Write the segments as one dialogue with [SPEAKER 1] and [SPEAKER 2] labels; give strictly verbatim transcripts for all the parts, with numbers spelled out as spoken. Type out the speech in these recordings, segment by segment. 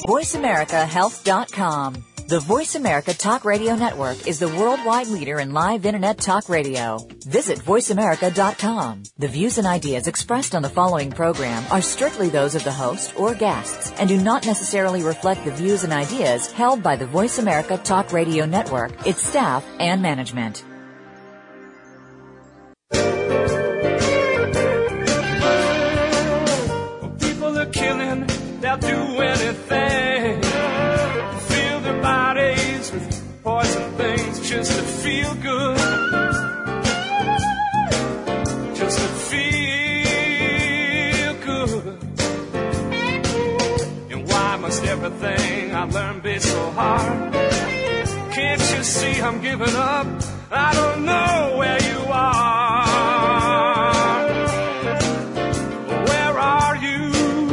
[SPEAKER 1] voice america health dot com. The Voice America Talk Radio Network is the worldwide leader in live Internet talk radio. Visit voice america dot com. The views and ideas expressed on the following program are strictly those of the host or guests and do not necessarily reflect the views and ideas held by the Voice America Talk Radio Network, its staff, and management.
[SPEAKER 2] People are killing, they'll do anything. Fill their bodies with poison things just to feel good. Just to feel good. And why must everything I learn be so hard? Can't you see I'm giving up? I don't know where you are. Where are you?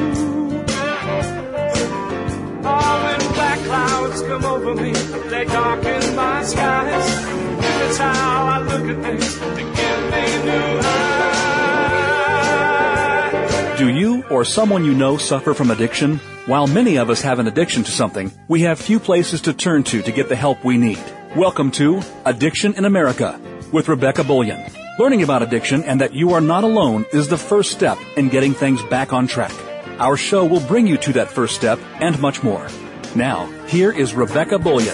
[SPEAKER 2] Oh, when black clouds come over me, they darken my skies. That's how I look at things to give me new eyes.
[SPEAKER 3] Do you or someone you know suffer from addiction? While many of us have an addiction to something, we have few places to turn to to get the help we need. Welcome to Addiction in America with Rebecca Bullion. Learning about addiction and that you are not alone is the first step in getting things back on track. Our show will bring you to that first step and much more. Now, here is Rebecca Bullion.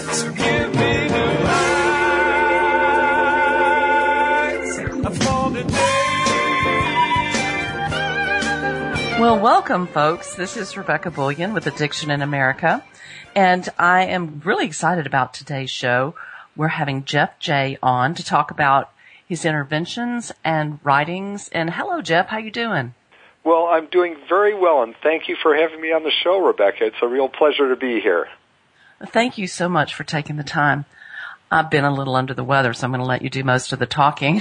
[SPEAKER 4] Well, welcome, folks. This is Rebecca Bullion with Addiction in America, and I am really excited about today's show. We're having Jeff J. on to talk about his interventions and writings. And hello, Jeff. How you doing?
[SPEAKER 5] Well, I'm doing very well, and thank you for having me on the show, Rebecca. It's a real pleasure to be here.
[SPEAKER 4] Thank you so much for taking the time. I've been a little under the weather, so I'm going to let you do most of the talking.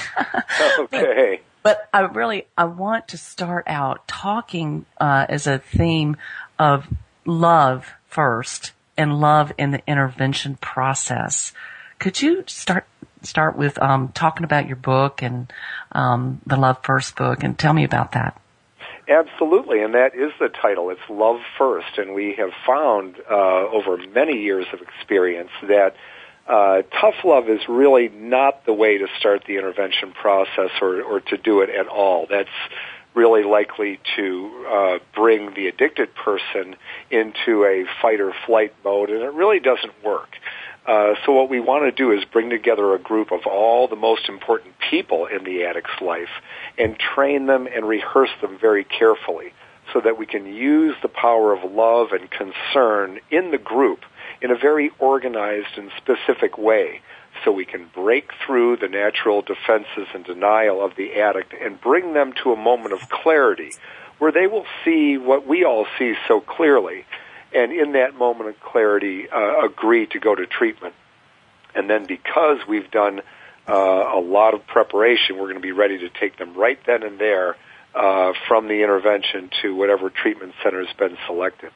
[SPEAKER 5] Okay.
[SPEAKER 4] But I really, I want to start out talking uh, as a theme of love first and love in the intervention process. Could you start start with um, talking about your book and um, the Love First book, and tell me about that?
[SPEAKER 5] Absolutely, and that is the title. It's Love First, and we have found uh, over many years of experience that Uh, tough love is really not the way to start the intervention process or, or to do it at all. That's really likely to uh, bring the addicted person into a fight or flight mode, and it really doesn't work. Uh, so what we want to do is bring together a group of all the most important people in the addict's life and train them and rehearse them very carefully so that we can use the power of love and concern in the group in a very organized and specific way so we can break through the natural defenses and denial of the addict and bring them to a moment of clarity where they will see what we all see so clearly, and in that moment of clarity uh, agree to go to treatment. And then because we've done uh, a lot of preparation, we're going to be ready to take them right then and there uh, from the intervention to whatever treatment center has been selected.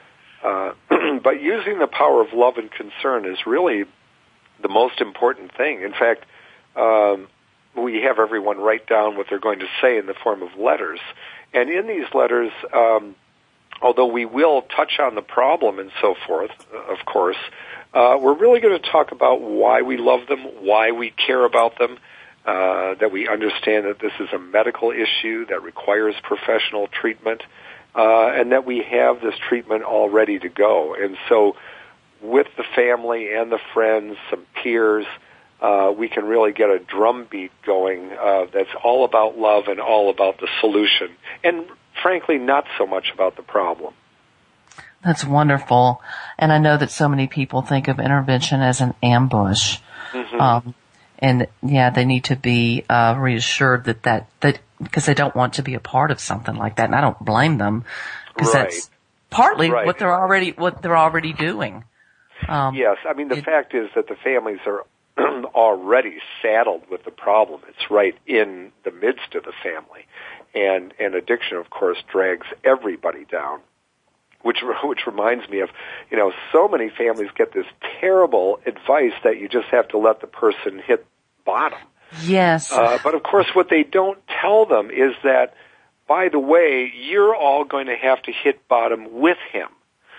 [SPEAKER 5] Uh, but using the power of love and concern is really the most important thing. In fact, um, we have everyone write down what they're going to say in the form of letters. And in these letters, um, although we will touch on the problem and so forth, of course, uh, we're really going to talk about why we love them, why we care about them, uh, that we understand that this is a medical issue that requires professional treatment, Uh, and that we have this treatment all ready to go. And so with the family and the friends, some peers, uh, we can really get a drumbeat going uh, that's all about love and all about the solution. And frankly, not so much about the problem.
[SPEAKER 4] That's wonderful. And I know that so many people think of intervention as an ambush. Mm-hmm. Um, and yeah, they need to be uh, reassured that that, that because they don't want to be a part of something like that, and I don't blame them because
[SPEAKER 5] right.
[SPEAKER 4] that's partly
[SPEAKER 5] right.
[SPEAKER 4] what they're already what they're already doing. Um,
[SPEAKER 5] yes, I mean the
[SPEAKER 4] it,
[SPEAKER 5] fact is that the families are already saddled with the problem. It's right in the midst of the family, and and addiction, of course, drags everybody down. Which which reminds me of, you know, so many families get this terrible advice that you just have to let the person hit bottom.
[SPEAKER 4] Yes.
[SPEAKER 5] Uh, but of course, what they don't tell them is that, by the way, you're all going to have to hit bottom with him.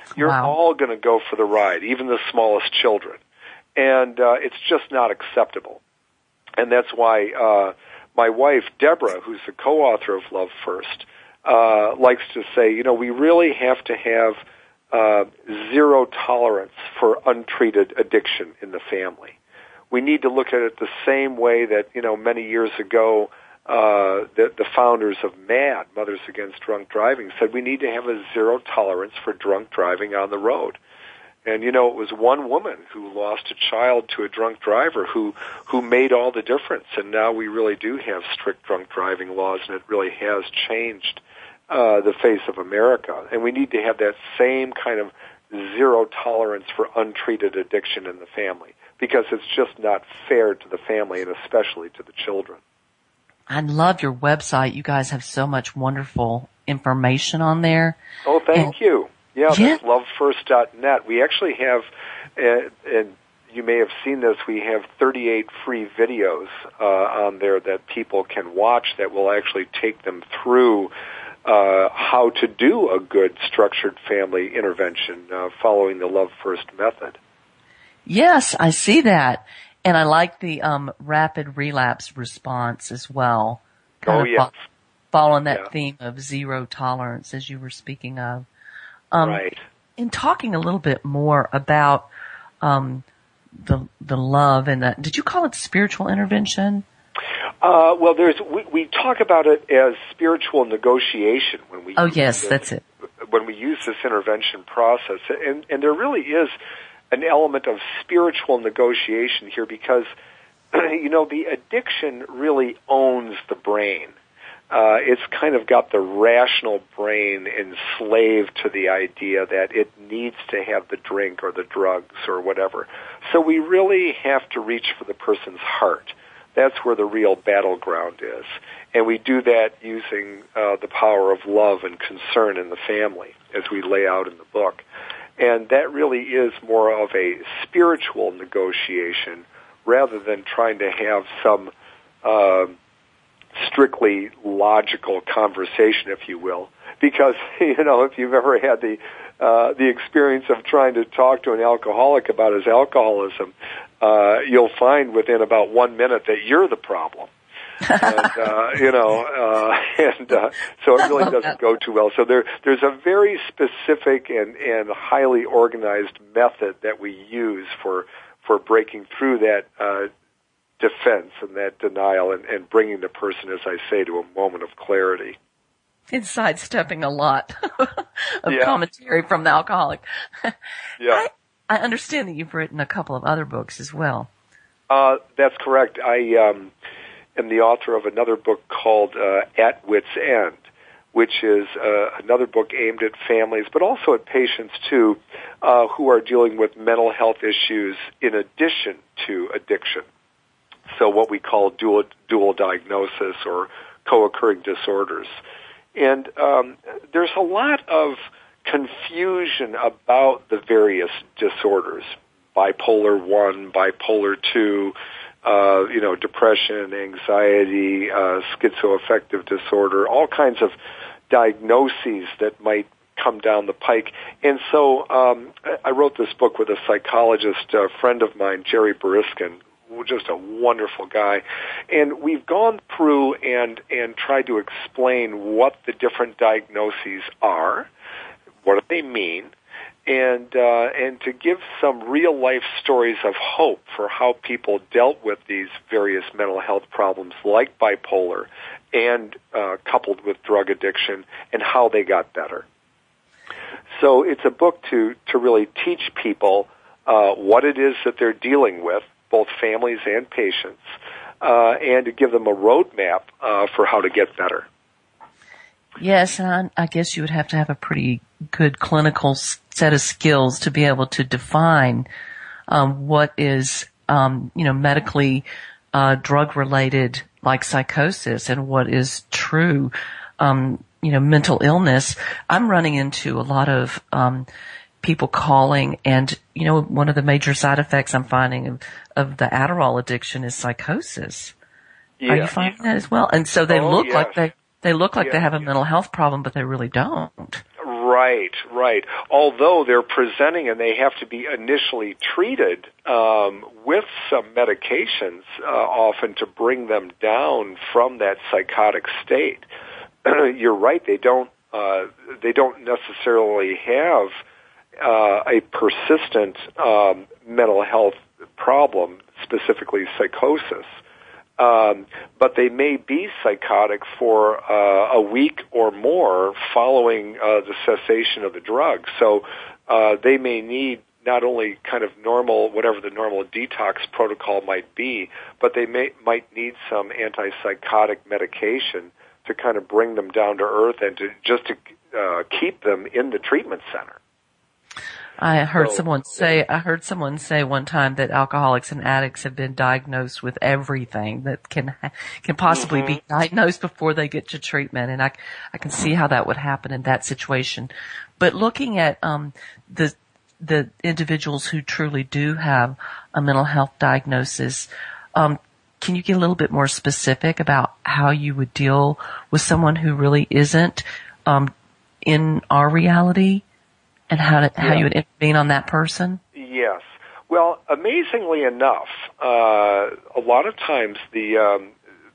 [SPEAKER 5] You're
[SPEAKER 4] Wow.
[SPEAKER 5] all going to go for the ride, even the smallest children. And uh, it's just not acceptable. And that's why uh, my wife, Deborah, who's the co-author of Love First, uh, likes to say, you know, we really have to have uh, zero tolerance for untreated addiction in the family. We need to look at it the same way that, you know, many years ago, uh, the, the founders of MAD, Mothers Against Drunk Driving, said we need to have a zero tolerance for drunk driving on the road. And, you know, it was one woman who lost a child to a drunk driver who, who made all the difference. And now we really do have strict drunk driving laws, and it really has changed uh, the face of America. And we need to have that same kind of zero tolerance for untreated addiction in the family, because it's just not fair to the family and especially to the children.
[SPEAKER 4] I love your website. You guys have so much wonderful information on there.
[SPEAKER 5] Oh, thank
[SPEAKER 4] and,
[SPEAKER 5] you. Yeah,
[SPEAKER 4] yeah.
[SPEAKER 5] that's love first dot net. We actually have, uh, and you may have seen this, we have thirty-eight free videos uh, on there that people can watch that will actually take them through uh, how to do a good structured family intervention uh, following the Love First method.
[SPEAKER 4] Yes, I see that. And I like the um, rapid relapse response as well. Kind
[SPEAKER 5] Oh,
[SPEAKER 4] of
[SPEAKER 5] yes.
[SPEAKER 4] fo- following that
[SPEAKER 5] Yeah.
[SPEAKER 4] theme of zero tolerance, as you were speaking of. Um,
[SPEAKER 5] Right.
[SPEAKER 4] In talking a little bit more about um, the the love and the, did you call it spiritual intervention?
[SPEAKER 5] Uh, well, there's we, we talk about it as spiritual negotiation when we.
[SPEAKER 4] Oh,
[SPEAKER 5] use
[SPEAKER 4] yes,
[SPEAKER 5] this,
[SPEAKER 4] that's it.
[SPEAKER 5] When we use this intervention process, and and there really is an element of spiritual negotiation here, because you know the addiction really owns the brain. Uh, it's kind of got the rational brain enslaved to the idea that it needs to have the drink or the drugs or whatever. So we really have to reach for the person's heart. That's where the real battleground is. And we do that using uh, the power of love and concern in the family, as we lay out in the book. And that really is more of a spiritual negotiation rather than trying to have some uh, strictly logical conversation, if you will. Because, you know, if you've ever had the uh, the experience of trying to talk to an alcoholic about his alcoholism, uh, you'll find within about one minute that you're the problem. and, uh, you know, uh, and uh, so it really doesn't go too well. So there, there's a very specific and, and highly organized method that we use for for breaking through that uh, defense and that denial and, and bringing the person, as I say, to a moment of clarity.
[SPEAKER 4] It's sidestepping a lot of
[SPEAKER 5] Yeah.
[SPEAKER 4] commentary from the alcoholic.
[SPEAKER 5] Yeah.
[SPEAKER 4] I, I understand that you've written a couple of other books as well.
[SPEAKER 5] Uh, that's correct. I um, am the author of another book called uh, At Wit's End, which is uh, another book aimed at families, but also at patients, too, uh, who are dealing with mental health issues in addition to addiction. So what we call dual, dual diagnosis or co-occurring disorders. And um, there's a lot of confusion about the various disorders, bipolar one, bipolar two, uh, you know, depression, anxiety, uh, schizoaffective disorder, all kinds of diagnoses that might come down the pike. And so um, I wrote this book with a psychologist, a friend of mine, Jerry Beriskin, just a wonderful guy. And we've gone through and, and tried to explain what the different diagnoses are, what do they mean, and uh, and to give some real-life stories of hope for how people dealt with these various mental health problems like bipolar and uh, coupled with drug addiction and how they got better. So it's a book to, to really teach people uh, what it is that they're dealing with, both families and patients, uh, and to give them a roadmap uh, for how to get better.
[SPEAKER 4] Yes, and I, I guess you would have to have a pretty good clinical s- set of skills to be able to define um, what is, um, you know, medically uh, drug-related, like psychosis, and what is true, um, you know, mental illness. I'm running into a lot of um, people calling, and you know, one of the major side effects I'm finding of, of the Adderall addiction is psychosis.
[SPEAKER 5] Yeah.
[SPEAKER 4] Are you finding that as well? And so they
[SPEAKER 5] Oh,
[SPEAKER 4] look
[SPEAKER 5] yes.
[SPEAKER 4] like they they look like
[SPEAKER 5] Yeah,
[SPEAKER 4] they have a
[SPEAKER 5] yeah.
[SPEAKER 4] mental health problem, but they really don't.
[SPEAKER 5] Right. Right, right. Although they're presenting and they have to be initially treated um, with some medications, uh, often to bring them down from that psychotic state. You're right. They don't. Uh, they don't necessarily have uh, a persistent um, mental health problem, specifically psychosis. Um, but they may be psychotic for uh, a week or more following uh, the cessation of the drug. So uh, they may need not only kind of normal, whatever the normal detox protocol might be, but they may might need some antipsychotic medication to kind of bring them down to earth and to just to uh, keep them in the treatment center.
[SPEAKER 4] I heard
[SPEAKER 5] So,
[SPEAKER 4] someone say, I heard someone say one time that alcoholics and addicts have been diagnosed with everything that can, can possibly
[SPEAKER 5] Mhm.
[SPEAKER 4] be diagnosed before they get to treatment. And I, I can see how that would happen in that situation. But looking at, um, the, the individuals who truly do have a mental health diagnosis, um, can you get a little bit more specific about how you would deal with someone who really isn't, um, in our reality? And how to, how
[SPEAKER 5] Yeah.
[SPEAKER 4] you would intervene on that person?
[SPEAKER 5] Yes. Well, amazingly enough, uh, a lot of times the um,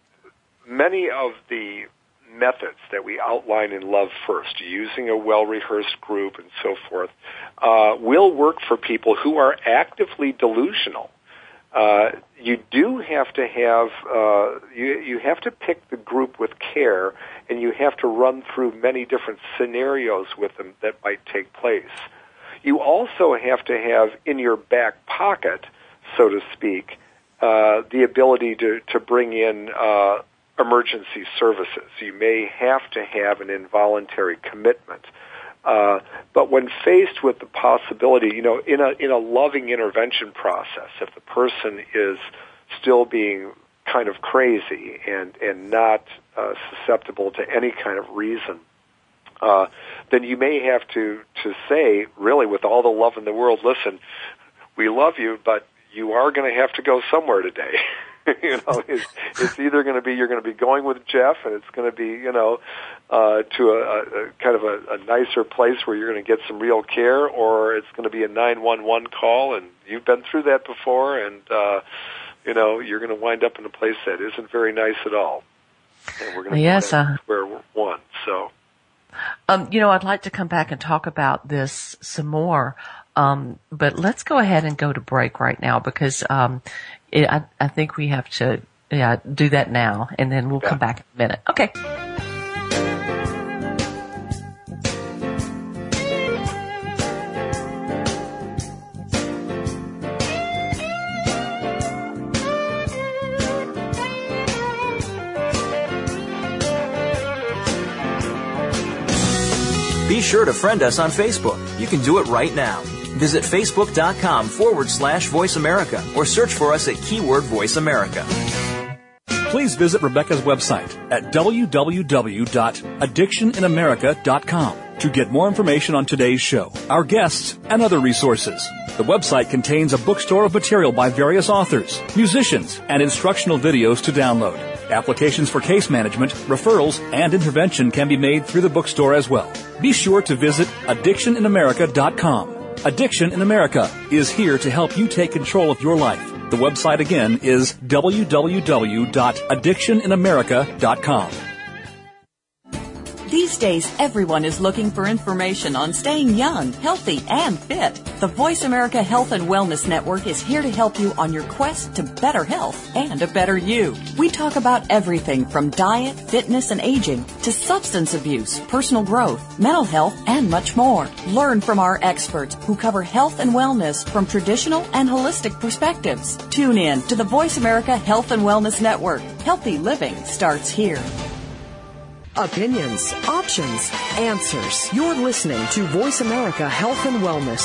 [SPEAKER 5] many of the methods that we outline in Love First, using a well-rehearsed group and so forth, uh, will work for people who are actively delusional. Uh, you do have to have uh, you you have to pick the group with care, and you have to run through many different scenarios with them that might take place. You also have to have in your back pocket, so to speak, uh, the ability to to bring in uh, emergency services. You may have to have an involuntary commitment. Uh, but when faced with the possibility, you know, in a in a loving intervention process, if the person is still being kind of crazy and and not uh, susceptible to any kind of reason, uh, then you may have to to say, really, with all the love in the world, listen, we love you, but you are going to have to go somewhere today. you know, it's, it's either going to be you're going to be going with Jeff, and it's going to be, you know, uh, to a, a kind of a, a nicer place where you're going to get some real care, or it's going to be a nine one one call, and you've been through that before, and uh, you know, you're going to wind up in a place that isn't very nice at all. And we're going to
[SPEAKER 4] yes, uh,
[SPEAKER 5] square one. So,
[SPEAKER 4] um, you know, I'd like to come back and talk about this some more. Um, but let's go ahead and go to break right now because, um, it, I, I think we have to, yeah, do that now and then we'll
[SPEAKER 5] yeah.
[SPEAKER 4] come back in a minute. Okay.
[SPEAKER 6] Be sure to friend us on Facebook. You can do it right now. Visit facebook.com forward slash Voice America or search for us at keyword Voice America.
[SPEAKER 3] Please visit Rebecca's website at w w w dot addiction in america dot com to get more information on today's show, our guests, and other resources. The website contains a bookstore of material by various authors, musicians, and instructional videos to download. Applications for case management, referrals, and intervention can be made through the bookstore as well. Be sure to visit addiction in america dot com. Addiction in America is here to help you take control of your life. The website again is w w w dot addiction in america dot com.
[SPEAKER 7] These days, everyone is looking for information on staying young, healthy, and fit. The Voice America Health and Wellness Network is here to help you on your quest to better health and a better you. We talk about everything from diet, fitness, and aging to substance abuse, personal growth, mental health, and much more. Learn from our experts who cover health and wellness from traditional and holistic perspectives. Tune in to the Voice America Health and Wellness Network. Healthy living starts here.
[SPEAKER 8] Opinions, options, answers. You're listening to Voice America Health and Wellness.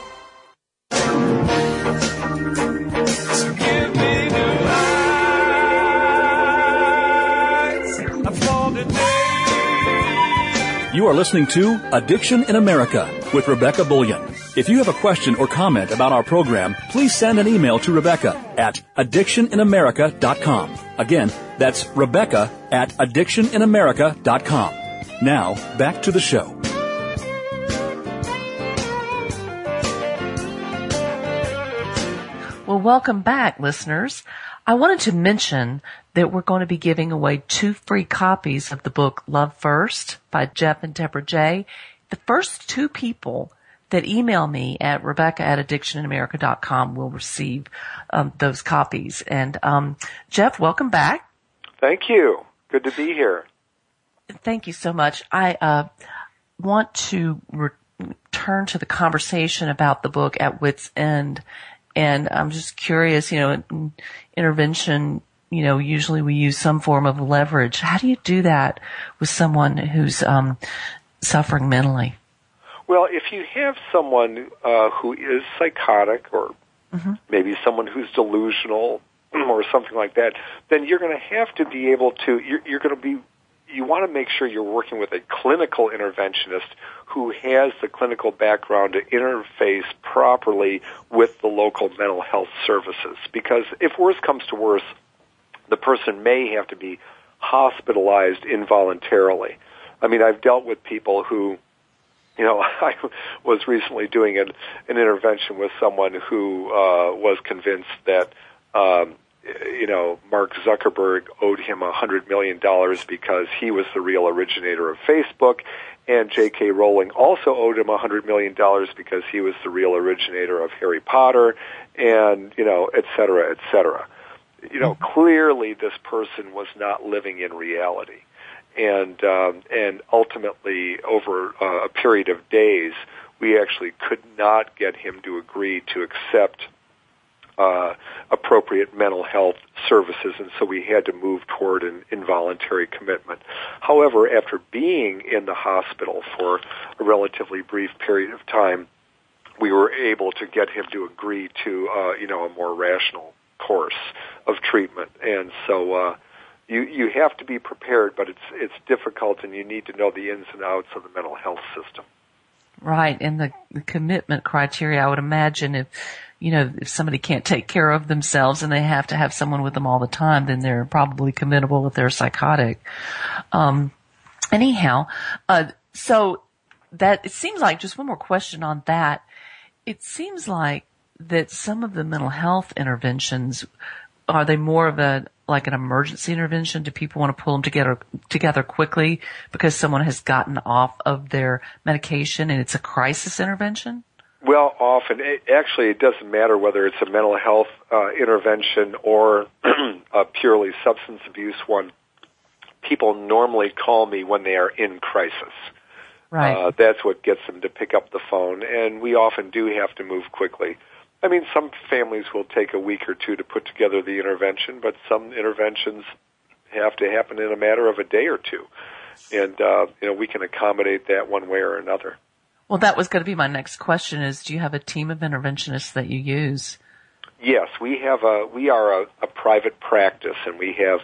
[SPEAKER 2] So give me new eyes for the day.
[SPEAKER 3] You are listening to Addiction in America with Rebecca Bullion. If you have a question or comment about our program, please send an email to Rebecca at addiction in america dot com. Again, that's Rebecca at addiction in america dot com. Now, back to the show.
[SPEAKER 4] Well, welcome back, listeners. I wanted to mention that we're going to be giving away two free copies of the book Love First by Jeff and Deborah J. The first two people that email me at Rebecca at addiction in america dot com will receive um, those copies. And um, Jeff, welcome back.
[SPEAKER 5] Thank you. Good to be here.
[SPEAKER 4] Thank you so much. I uh, want to re- return to the conversation about the book At Wit's End. And I'm just curious, you know, in intervention, you know, usually we use some form of leverage. How do you do that with someone who's um, suffering mentally?
[SPEAKER 5] Well, if you have someone uh, who is psychotic or mm-hmm. maybe someone who's delusional or something like that, then you're going to have to be able to, you're, you're going to be, you want to make sure you're working with a clinical interventionist who has the clinical background to interface properly with the local mental health services. Because if worse comes to worse, the person may have to be hospitalized involuntarily. I mean, I've dealt with people who, you know, I was recently doing an, an intervention with someone who uh, was convinced that, um, you know, Mark Zuckerberg owed him one hundred million dollars because he was the real originator of Facebook, and J K. Rowling also owed him one hundred million dollars because he was the real originator of Harry Potter, and, you know, et cetera, et cetera. You know, clearly this person was not living in reality. And um, and ultimately, over uh, a period of days, we actually could not get him to agree to accept uh, appropriate mental health services, and so we had to move toward an involuntary commitment. However, after being in the hospital for a relatively brief period of time, we were able to get him to agree to, uh, you know, a more rational course of treatment. And so uh, you you have to be prepared, but it's it's difficult, and you need to know the ins and outs of the mental health system. Right,
[SPEAKER 4] and the, the commitment criteria, I would imagine if, you know, if somebody can't take care of themselves and they have to have someone with them all the time, then they're probably committable if they're psychotic. Um, anyhow, uh, so that, it seems like, just one more question on that. It seems like that some of the mental health interventions, are they more of a, like an emergency intervention? Do people want to pull them together, together quickly because someone has gotten off of their medication and it's a crisis intervention?
[SPEAKER 5] Well, often, it, actually, it doesn't matter whether it's a mental health uh, intervention or a purely substance abuse one. People normally call me when they are in crisis.
[SPEAKER 4] Right.
[SPEAKER 5] Uh, that's what gets them to pick up the phone, and we often do have to move quickly. I mean, some families will take a week or two to put together the intervention, but some interventions have to happen in a matter of a day or two. And, uh, you know, we can accommodate that one way or another.
[SPEAKER 4] Well, that was going to be my next question is, do you have a team of interventionists that you use?
[SPEAKER 5] Yes, we have a, we are a, a private practice, and we have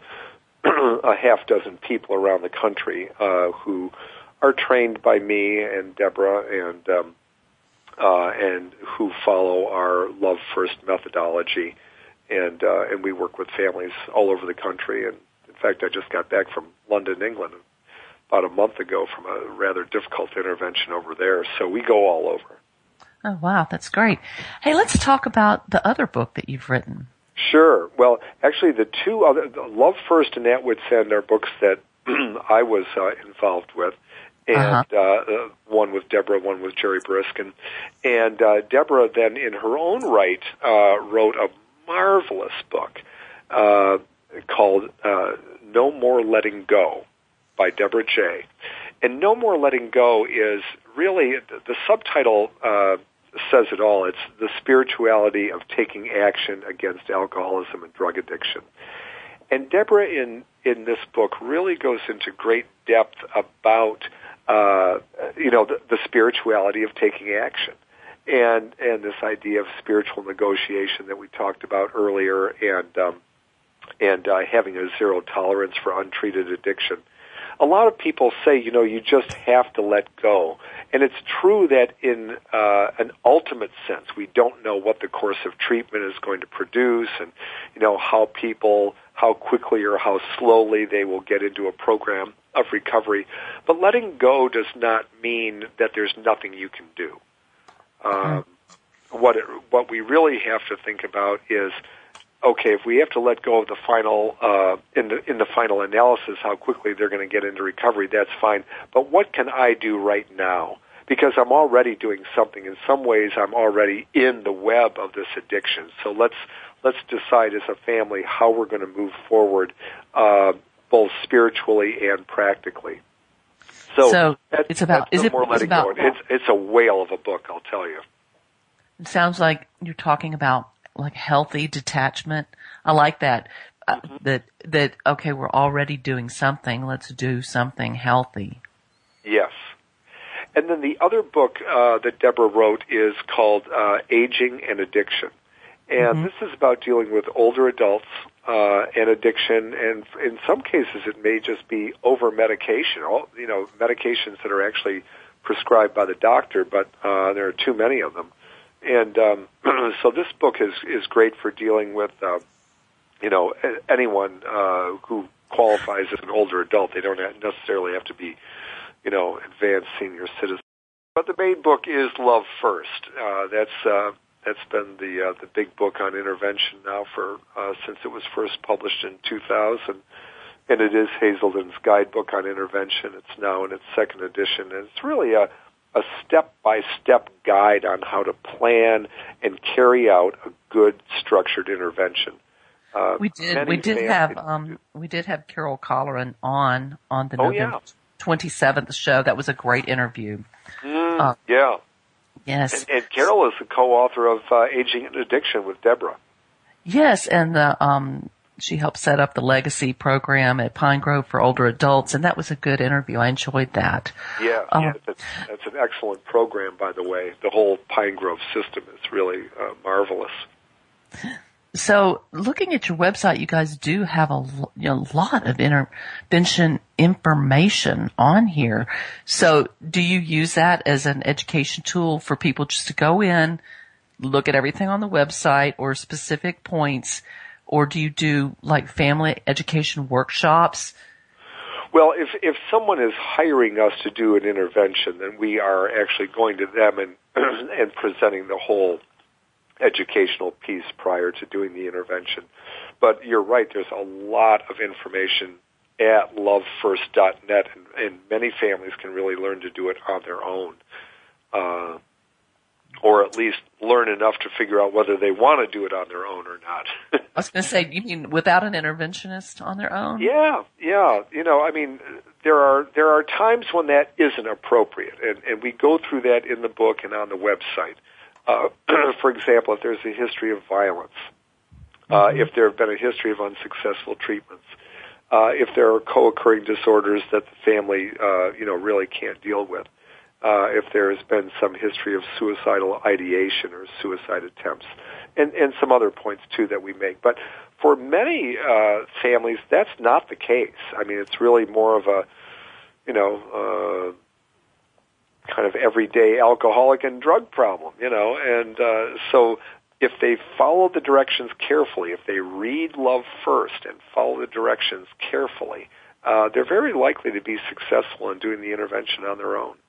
[SPEAKER 5] a half dozen people around the country, uh, who are trained by me and Deborah and, um, Uh, and who follow our Love First methodology, and uh, and we work with families all over the country. And in fact, I just got back from London, England, about a month ago from a rather difficult intervention over there. So we go all over.
[SPEAKER 4] Oh wow, that's great. Hey, let's talk about the other book that you've written.
[SPEAKER 5] Sure. Well, actually, the two other, the Love First and At Wit's End, are books that I was uh, involved with. And uh-huh. uh, one with Deborah, one with Jerry Briskin. And uh, Deborah then, in her own right, uh, wrote a marvelous book uh, called uh, No More Letting Go by Deborah J. And No More Letting Go is really, the subtitle uh, says it all. It's the spirituality of taking action against alcoholism and drug addiction. And Deborah, in, in this book, really goes into great depth about Uh, you know, the, the spirituality of taking action, and and this idea of spiritual negotiation that we talked about earlier, and um, and uh, having a zero tolerance for untreated addiction. A lot of people say, you know, you just have to let go, and it's true that in uh, an ultimate sense, we don't know what the course of treatment is going to produce, and you know how people, how quickly or how slowly they will get into a program of recovery. But letting go does not mean that there's nothing you can do. Um, what it what we really have to think about is, okay, if we have to let go of the final, uh, in the, in the final analysis, how quickly they're going to get into recovery, that's fine. But what can I do right now? Because I'm already doing something. In some ways, I'm already in the web of this addiction. So let's, let's decide as a family how we're going to move forward, uh, both spiritually and practically. So,
[SPEAKER 4] so
[SPEAKER 5] that,
[SPEAKER 4] it's about, is it,
[SPEAKER 5] more
[SPEAKER 4] it's about,
[SPEAKER 5] go. It's, it's a whale of a book, I'll tell you.
[SPEAKER 4] It sounds like you're talking about like healthy detachment. I like that. Mm-hmm. Uh, that, that, okay, we're already doing something. Let's do something healthy.
[SPEAKER 5] Yes. And then the other book uh, that Deborah wrote is called uh, Aging and Addiction. And mm-hmm. this is about dealing with older adults uh, and addiction, and in some cases it may just be over-medication, all, you know, medications that are actually prescribed by the doctor, but uh, there are too many of them. And um, so this book is, is great for dealing with, uh, you know, anyone uh, who qualifies as an older adult. They don't necessarily have to be, you know, advanced senior citizens. But the main book is Love First. Uh, that's uh, that's been the uh, the big book on intervention now for uh, since it was first published in two thousand, and it is Hazelden's guidebook on intervention. It's now in its second edition, and it's really a a step-by-step guide on how to plan and carry out a good structured intervention.
[SPEAKER 4] Uh, we did we did have um, we did have Carol Colleran on on the
[SPEAKER 5] oh,
[SPEAKER 4] November
[SPEAKER 5] yeah.
[SPEAKER 4] twenty-seventh show. That was a great interview.
[SPEAKER 5] Mm,
[SPEAKER 4] uh,
[SPEAKER 5] yeah.
[SPEAKER 4] Yes.
[SPEAKER 5] And, and Carol is the co-author of uh, Aging and Addiction with Deborah.
[SPEAKER 4] Yes, and the, um, she helped set up the Legacy program at Pine Grove for older adults, and that was a good interview. I enjoyed that.
[SPEAKER 5] Yeah,
[SPEAKER 4] um,
[SPEAKER 5] yeah that's, that's an excellent program, by the way. The whole Pine Grove system is really uh, marvelous.
[SPEAKER 4] So, looking at your website, you guys do have a you know, lot of intervention information on here. So, do you use that as an education tool for people just to go in, look at everything on the website or specific points, or do you do like family education workshops?
[SPEAKER 5] Well, if if someone is hiring us to do an intervention, then we are actually going to them and and presenting the whole educational piece prior to doing the intervention. But you're right, there's a lot of information at love first dot net, and, and many families can really learn to do it on their own, uh, or at least learn enough to figure out whether they want to do it on their own or not.
[SPEAKER 4] I was going to say, you mean without an interventionist on their own?
[SPEAKER 5] Yeah, yeah. You know, I mean, there are there are times when that isn't appropriate, and, and we go through that in the book and on the website. Uh, for example, if there's a history of violence, uh, mm-hmm. if there have been a history of unsuccessful treatments, uh, if there are co-occurring disorders that the family, uh, you know, really can't deal with, uh, if there has been some history of suicidal ideation or suicide attempts, and, and some other points, too, that we make. But for many uh, families, that's not the case. I mean, it's really more of a, you know, uh, kind of everyday alcoholic and drug problem, you know, and uh, so if they follow the directions carefully, if they read Love First and follow the directions carefully, uh, they're very likely to be successful in doing the intervention on their own.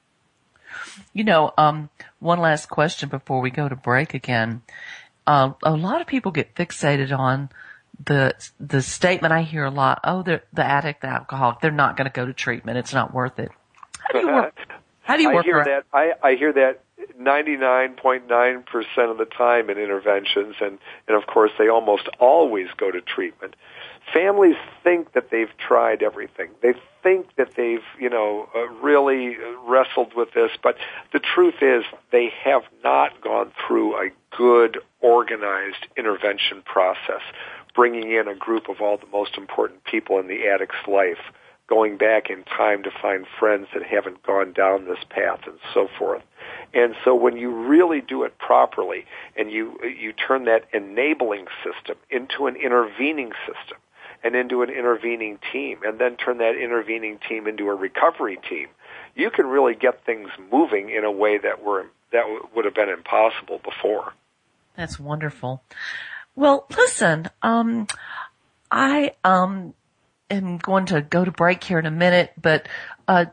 [SPEAKER 4] You know, um, one last question before we go to break again. Uh, a lot of people get fixated on the the statement I hear a lot, oh, the addict, the alcoholic, they're not going to go to treatment. It's not worth it. How do you work? How do you work
[SPEAKER 5] I hear
[SPEAKER 4] around?
[SPEAKER 5] that. I, I hear that ninety-nine point nine percent of the time in interventions, and, and of course they almost always go to treatment. Families think that they've tried everything. They think that they've, you know, uh, really wrestled with this, but the truth is they have not gone through a good, organized intervention process, bringing in a group of all the most important people in the addict's life, going back in time to find friends that haven't gone down this path, and so forth. And so when you really do it properly and you you turn that enabling system into an intervening system and into an intervening team, and then turn that intervening team into a recovery team, you can really get things moving in a way that were that would have been impossible before.
[SPEAKER 4] That's wonderful. Well, listen, um, I um. am going to go to break here in a minute, but uh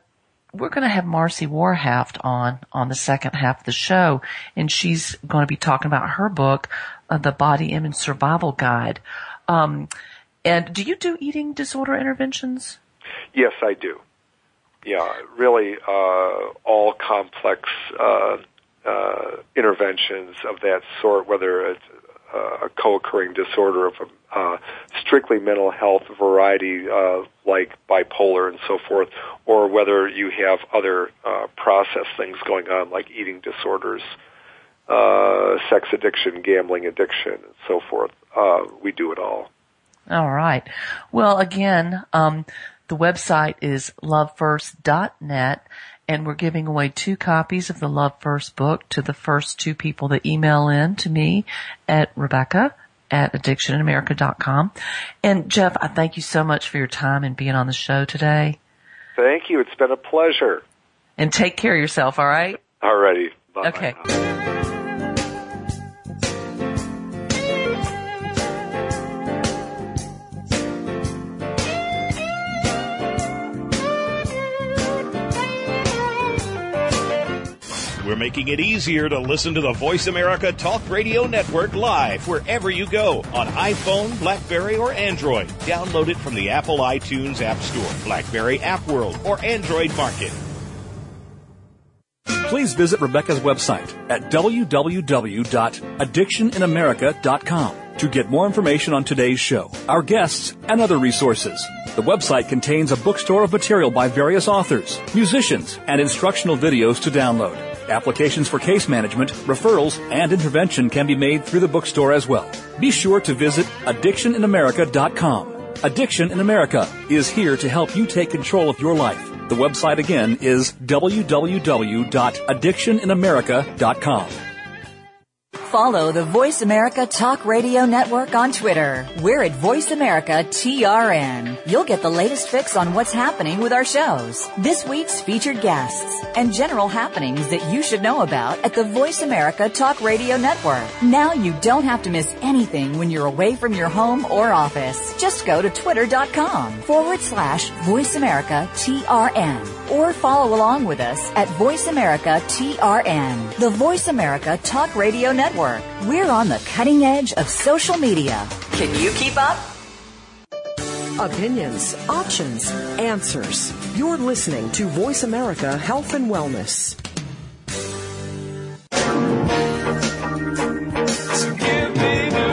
[SPEAKER 4] we're going to have Marcy Warhaft on on the second half of the show, and she's going to be talking about her book, uh, The Body Image Survival Guide. Um, and do you do eating disorder interventions?
[SPEAKER 5] Yes, I do. Yeah, really uh, all complex uh, uh, interventions of that sort, whether it's uh, a co-occurring disorder of a uh, strictly mental health variety uh, like bipolar and so forth, or whether you have other uh, process things going on like eating disorders, uh, sex addiction, gambling addiction, and so forth. Uh, we do it all.
[SPEAKER 4] All right. Well, again, um, the website is love first dot net, and we're giving away two copies of the Love First book to the first two people that email in to me at Rebecca at addiction in america dot com. And Jeff, I thank you so much for your time and being on the show today.
[SPEAKER 5] Thank you. It's been a pleasure.
[SPEAKER 4] And take care of yourself, all right?
[SPEAKER 5] All righty. Bye-bye.
[SPEAKER 4] Okay.
[SPEAKER 9] We're making it easier to listen to the Voice America Talk Radio Network live wherever you go on iPhone, BlackBerry, or Android. Download it from the Apple iTunes App Store, BlackBerry App World, or Android Market.
[SPEAKER 3] Please visit Rebecca's website at w w w dot addiction in america dot com to get more information on today's show, our guests, and other resources. The website contains a bookstore of material by various authors, musicians, and instructional videos to download. Applications for case management, referrals, and intervention can be made through the bookstore as well. Be sure to visit addiction in america dot com. Addiction in America is here to help you take control of your life. The website again is w w w dot addiction in america dot com.
[SPEAKER 1] Follow the Voice America Talk Radio Network on Twitter. We're at Voice America T R N. You'll get the latest fix on what's happening with our shows, this week's featured guests, and general happenings that you should know about at the Voice America Talk Radio Network. Now you don't have to miss anything when you're away from your home or office. Just go to twitter.com forward slash Voice America T R N or follow along with us at Voice America T R N, the Voice America Talk Radio Network. We're on the cutting edge of social media. Can you keep up?
[SPEAKER 8] Opinions, options, answers. You're listening to Voice America Health and Wellness.
[SPEAKER 2] So give me the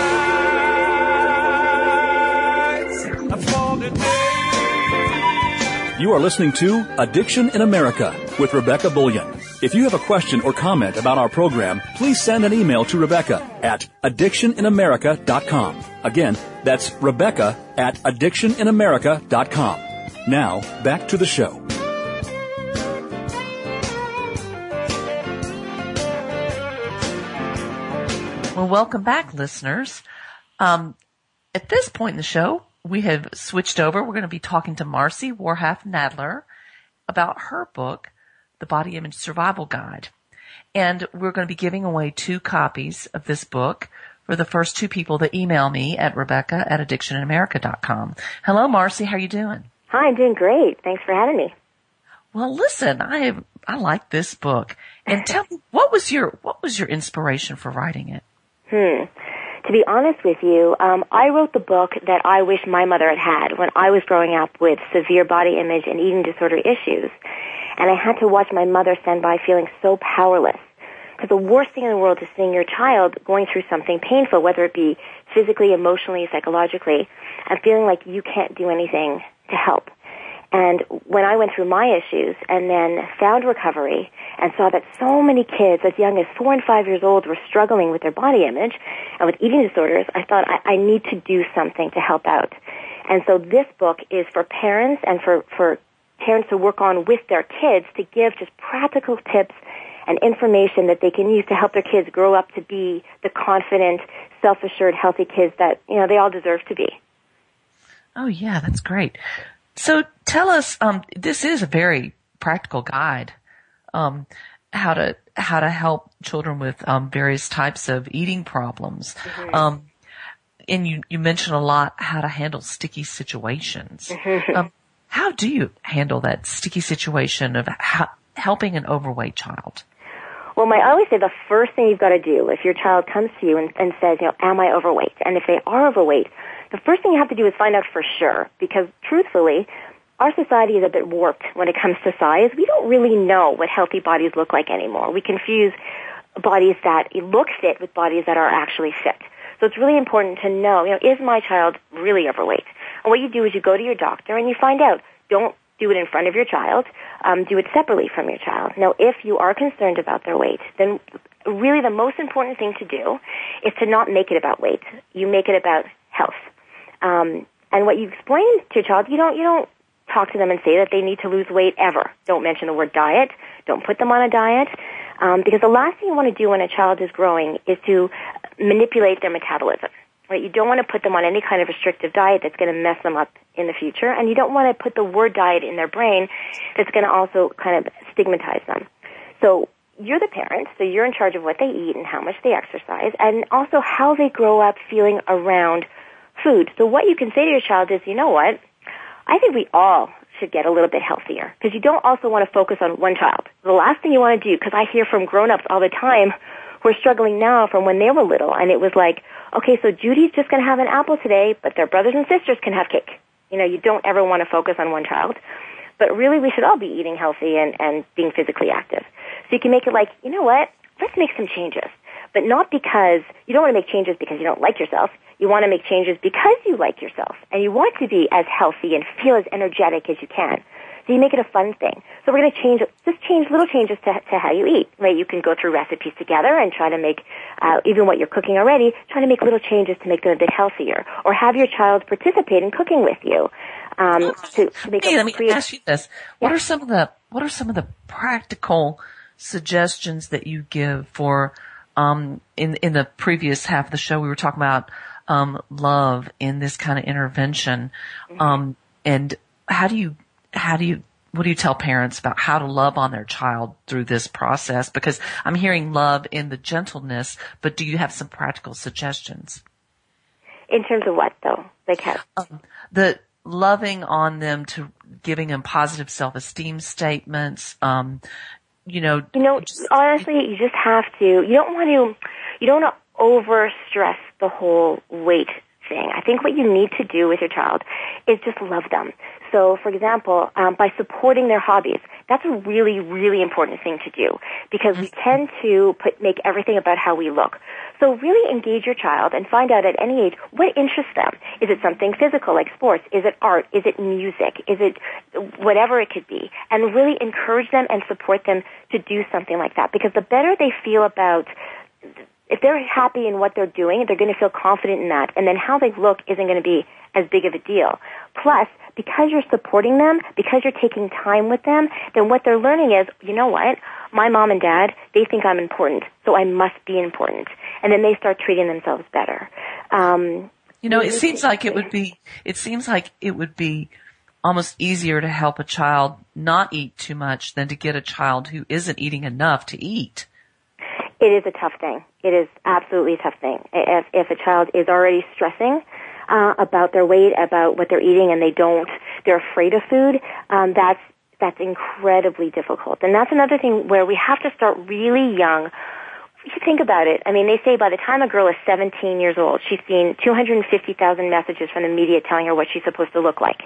[SPEAKER 2] lights. I fall today.
[SPEAKER 3] You are listening to Addiction in America with Rebecca Bullion. If you have a question or comment about our program, please send an email to Rebecca at addiction in america dot com. Again, that's Rebecca at addiction in america dot com. Now, back to the show.
[SPEAKER 4] Well, welcome back, listeners. Um, at this point in the show, we have switched over. We're going to be talking to Marcy Warhaft Nadler about her book, The Body Image Survival Guide. And we're going to be giving away two copies of this book for the first two people that email me at Rebecca at addiction in america dot com. Hello, Marcy. How are you doing?
[SPEAKER 10] Hi, I'm doing great. Thanks for having me.
[SPEAKER 4] Well, listen, I have, I like this book. And tell me, what was your, what was your inspiration for writing it?
[SPEAKER 10] Hmm. To be honest with you, um, I wrote the book that I wish my mother had had when I was growing up with severe body image and eating disorder issues. And I had to watch my mother stand by feeling so powerless. Because the worst thing in the world is seeing your child going through something painful, whether it be physically, emotionally, psychologically, and feeling like you can't do anything to help. And when I went through my issues and then found recovery and saw that so many kids as young as four and five years old were struggling with their body image and with eating disorders, I thought I, I need to do something to help out. And so this book is for parents and for, for parents to work on with their kids to give just practical tips and information that they can use to help their kids grow up to be the confident, self-assured, healthy kids that, you know, they all deserve to be.
[SPEAKER 4] Oh, yeah, that's great. So tell us, um, this is a very practical guide, um, how to, how to help children with, um, various types of eating problems. Mm-hmm. Um, and you, you mentioned a lot how to handle sticky situations. Mm-hmm. Um, how do you handle that sticky situation of ha- helping an overweight child?
[SPEAKER 10] Well, my, I always say the first thing you've got to do if your child comes to you and, and says, you know, am I overweight? And if they are overweight, the first thing you have to do is find out for sure, because truthfully, our society is a bit warped when it comes to size. We don't really know what healthy bodies look like anymore. We confuse bodies that look fit with bodies that are actually fit. So it's really important to know, you know, is my child really overweight? And what you do is you go to your doctor and you find out. Don't do it in front of your child. Um, do it separately from your child. Now, if you are concerned about their weight, then really the most important thing to do is to not make it about weight. You make it about health. Um, and what you explain to your child, you don't, you don't talk to them and say that they need to lose weight ever. Don't mention the word diet. Don't put them on a diet. Um, because the last thing you want to do when a child is growing is to manipulate their metabolism. Right? You don't want to put them on any kind of restrictive diet that's going to mess them up in the future, and you don't want to put the word diet in their brain that's going to also kind of stigmatize them. So you're the parent, so you're in charge of what they eat and how much they exercise, and also how they grow up feeling around food. So what you can say to your child is, you know what, I think we all should get a little bit healthier, because you don't also want to focus on one child. The last thing you want to do, because I hear from grown-ups all the time who are struggling now from when they were little, and it was like, okay, so Judy's just going to have an apple today, but their brothers and sisters can have cake. You know, you don't ever want to focus on one child. But really, we should all be eating healthy and, and being physically active. So you can make it like, you know what, let's make some changes. But not because, you don't want to make changes because you don't like yourself. You want to make changes because you like yourself. And you want to be as healthy and feel as energetic as you can. So you make it a fun thing. So we're going to change, just change little changes to, to how you eat. Right? You can go through recipes together and try to make, uh, even what you're cooking already, try to make little changes to make them a bit healthier. Or have your child participate in cooking with you. Um, to, to make
[SPEAKER 4] hey,
[SPEAKER 10] it
[SPEAKER 4] let me
[SPEAKER 10] create-
[SPEAKER 4] ask you this. What yeah. are some of the, what are some of the practical suggestions that you give for, um, in, in the previous half of the show, we were talking about, um, love in this kind of intervention. Mm-hmm. Um, and how do you, how do you, what do you tell parents about how to love on their child through this process? Because I'm hearing love in the gentleness, but do you have some practical suggestions?
[SPEAKER 10] In terms of what though? Like how?
[SPEAKER 4] Um, the loving on them, to giving them positive self-esteem statements, um, you know.
[SPEAKER 10] You know, just, honestly, you just have to, you don't want to, you don't want to over-stress the whole weight thing. I think what you need to do with your child is just love them. So, for example, um, by supporting their hobbies, that's a really, really important thing to do, because we tend to put make everything about how we look. So really engage your child and find out at any age what interests them. Is it something physical like sports? Is it art? Is it music? Is it whatever it could be? And really encourage them and support them to do something like that, because the better they feel about, if they're happy in what they're doing, they're going to feel confident in that. And then how they look isn't going to be as big of a deal. Plus, because you're supporting them, because you're taking time with them, then what they're learning is, you know what? My mom and dad, they think I'm important, so I must be important. And then they start treating themselves better. Um,
[SPEAKER 4] you know, it seems like it would be, it seems like it would be almost easier to help a child not eat too much than to get a child who isn't eating enough to eat.
[SPEAKER 10] It is a tough thing. It is absolutely a tough thing. If, if a child is already stressing uh, about their weight, about what they're eating, and they don't, they're afraid of food, um, that's that's incredibly difficult. And that's another thing where we have to start really young. You think about it. I mean, they say by the time a girl is seventeen years old, she's seen two hundred fifty thousand messages from the media telling her what she's supposed to look like.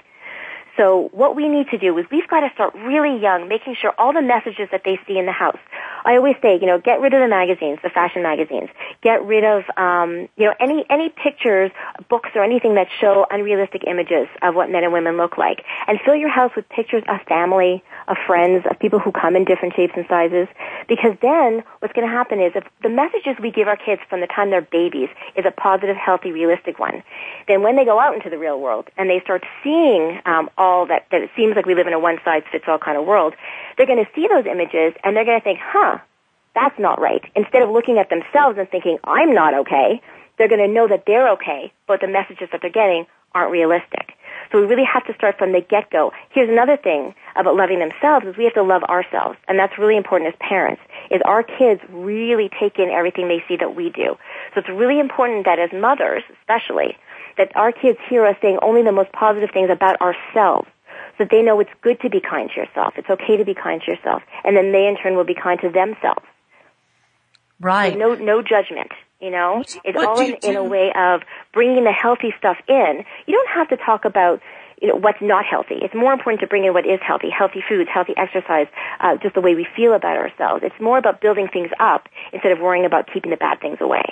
[SPEAKER 10] So what we need to do is we've got to start really young, making sure all the messages that they see in the house. I always say, you know, get rid of the magazines, the fashion magazines. Get rid of, um, you know, any any pictures, books, or anything that show unrealistic images of what men and women look like. And fill your house with pictures of family, of friends, of people who come in different shapes and sizes. Because then what's going to happen is if the messages we give our kids from the time they're babies is a positive, healthy, realistic one, then when they go out into the real world and they start seeing um, all that, that it seems like we live in a one-size-fits-all kind of world, they're going to see those images and they're going to think, huh, that's not right. Instead of looking at themselves and thinking, I'm not okay, they're going to know that they're okay, but the messages that they're getting aren't realistic. So we really have to start from the get-go. Here's another thing about loving themselves is we have to love ourselves, and that's really important as parents, is our kids really take in everything they see that we do. So it's really important that as mothers, especially, that our kids hear us saying only the most positive things about ourselves. so they know it's good to be kind to yourself. It's okay to be kind to yourself. And then they, in turn, will be kind to themselves.
[SPEAKER 4] Right.
[SPEAKER 10] So no, no judgment, you know? It's
[SPEAKER 4] what
[SPEAKER 10] all in, in a way of bringing the healthy stuff in. You don't have to talk about, you know, what's not healthy. It's more important to bring in what is healthy, healthy foods, healthy exercise, uh, just the way we feel about ourselves. It's more about building things up instead of worrying about keeping the bad things away.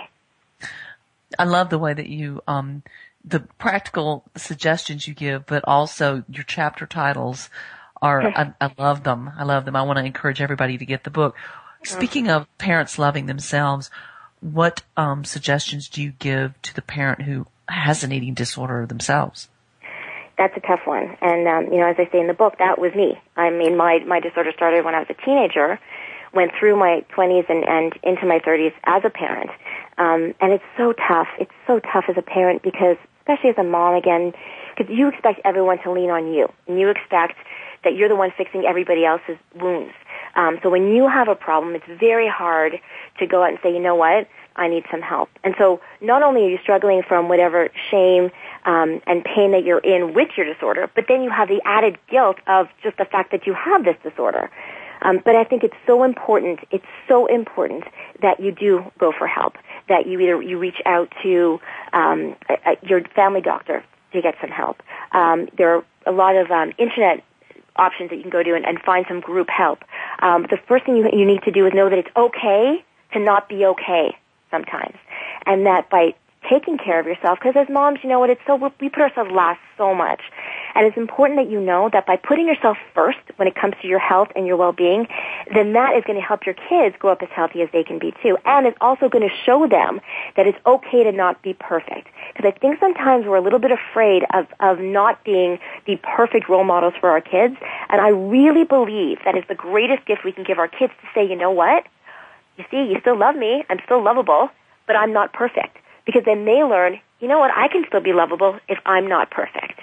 [SPEAKER 4] I love the way that you, um, the practical suggestions you give, but also your chapter titles are, I, I love them. I love them. I want to encourage everybody to get the book. Speaking of parents loving themselves, what um, suggestions do you give to the parent who has an eating disorder themselves?
[SPEAKER 10] That's a tough one. And, um, you know, as I say in the book, that was me. I mean, my, my disorder started when I was a teenager, went through my twenties and, and into my thirties as a parent. Um, and it's so tough. It's so tough as a parent because, especially as a mom again, because you expect everyone to lean on you. And you expect that you're the one fixing everybody else's wounds. Um, so when you have a problem, it's very hard to go out and say, you know what, I need some help. And so not only are you struggling from whatever shame um, and pain that you're in with your disorder, but then you have the added guilt of just the fact that you have this disorder. Um, but I think it's so important, it's so important that you do go for help, that you either you reach out to um, a, a, your family doctor to get some help. Um, there are a lot of um, internet options that you can go to and, and find some group help. Um, the first thing you, you need to do is know that it's okay to not be okay sometimes, and that by taking care of yourself, because as moms, you know what, it's so we put ourselves last so much, and it's important that you know that by putting yourself first when it comes to your health and your well-being, then that is going to help your kids grow up as healthy as they can be too, and it's also going to show them that it's okay to not be perfect. Because I think sometimes we're a little bit afraid of, of not being the perfect role models for our kids. And I really believe that is the greatest gift we can give our kids to say, you know what? You see, you still love me. I'm still lovable, but I'm not perfect. Because then they learn, you know what? I can still be lovable if I'm not perfect.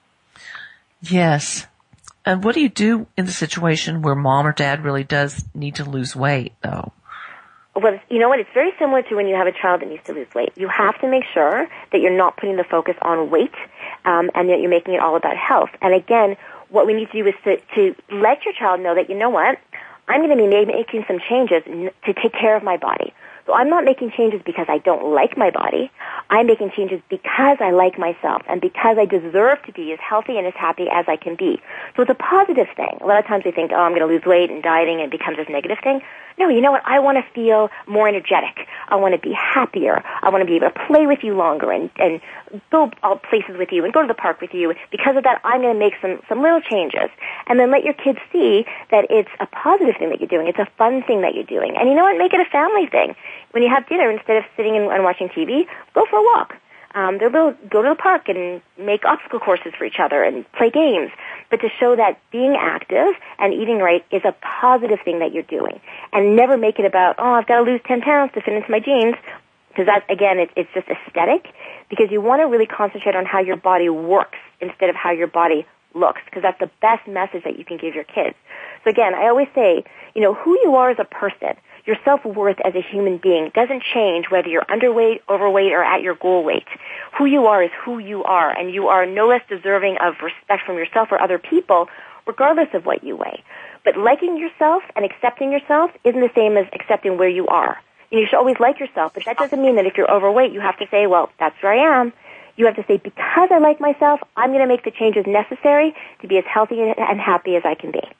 [SPEAKER 4] Yes. And what do you do in the situation where mom or dad really does need to lose weight, though?
[SPEAKER 10] Well, you know what? It's very similar to when you have a child that needs to lose weight. You have to make sure that you're not putting the focus on weight, um, and that you're making it all about health. And again, what we need to do is to, to let your child know that, you know what? I'm going to be making some changes to take care of my body. So I'm not making changes because I don't like my body. I'm making changes because I like myself and because I deserve to be as healthy and as happy as I can be. So it's a positive thing. A lot of times we think, oh, I'm going to lose weight and dieting, and it becomes this negative thing. No, you know what? I want to feel more energetic. I want to be happier. I want to be able to play with you longer and, and go all places with you and go to the park with you. Because of that, I'm going to make some, some little changes. And then let your kids see that it's a positive thing that you're doing. It's a fun thing that you're doing. And you know what? Make it a family thing. When you have dinner, instead of sitting and, and watching T V, go for a walk. Um, they'll go, go to the park and make obstacle courses for each other and play games. But to show that being active and eating right is a positive thing that you're doing. And never make it about, oh, I've got to lose ten pounds to fit into my jeans. Because that, again, it, it's just aesthetic. Because you want to really concentrate on how your body works instead of how your body looks. Because that's the best message that you can give your kids. So again, I always say, you know, who you are as a person, your self-worth as a human being doesn't change whether you're underweight, overweight, or at your goal weight. Who you are is who you are, and you are no less deserving of respect from yourself or other people, regardless of what you weigh. But liking yourself and accepting yourself isn't the same as accepting where you are. You should always like yourself, but that doesn't mean that if you're overweight, you have to say, well, that's where I am. You have to say, because I like myself, I'm going to make the changes necessary to be as healthy and happy as I can be.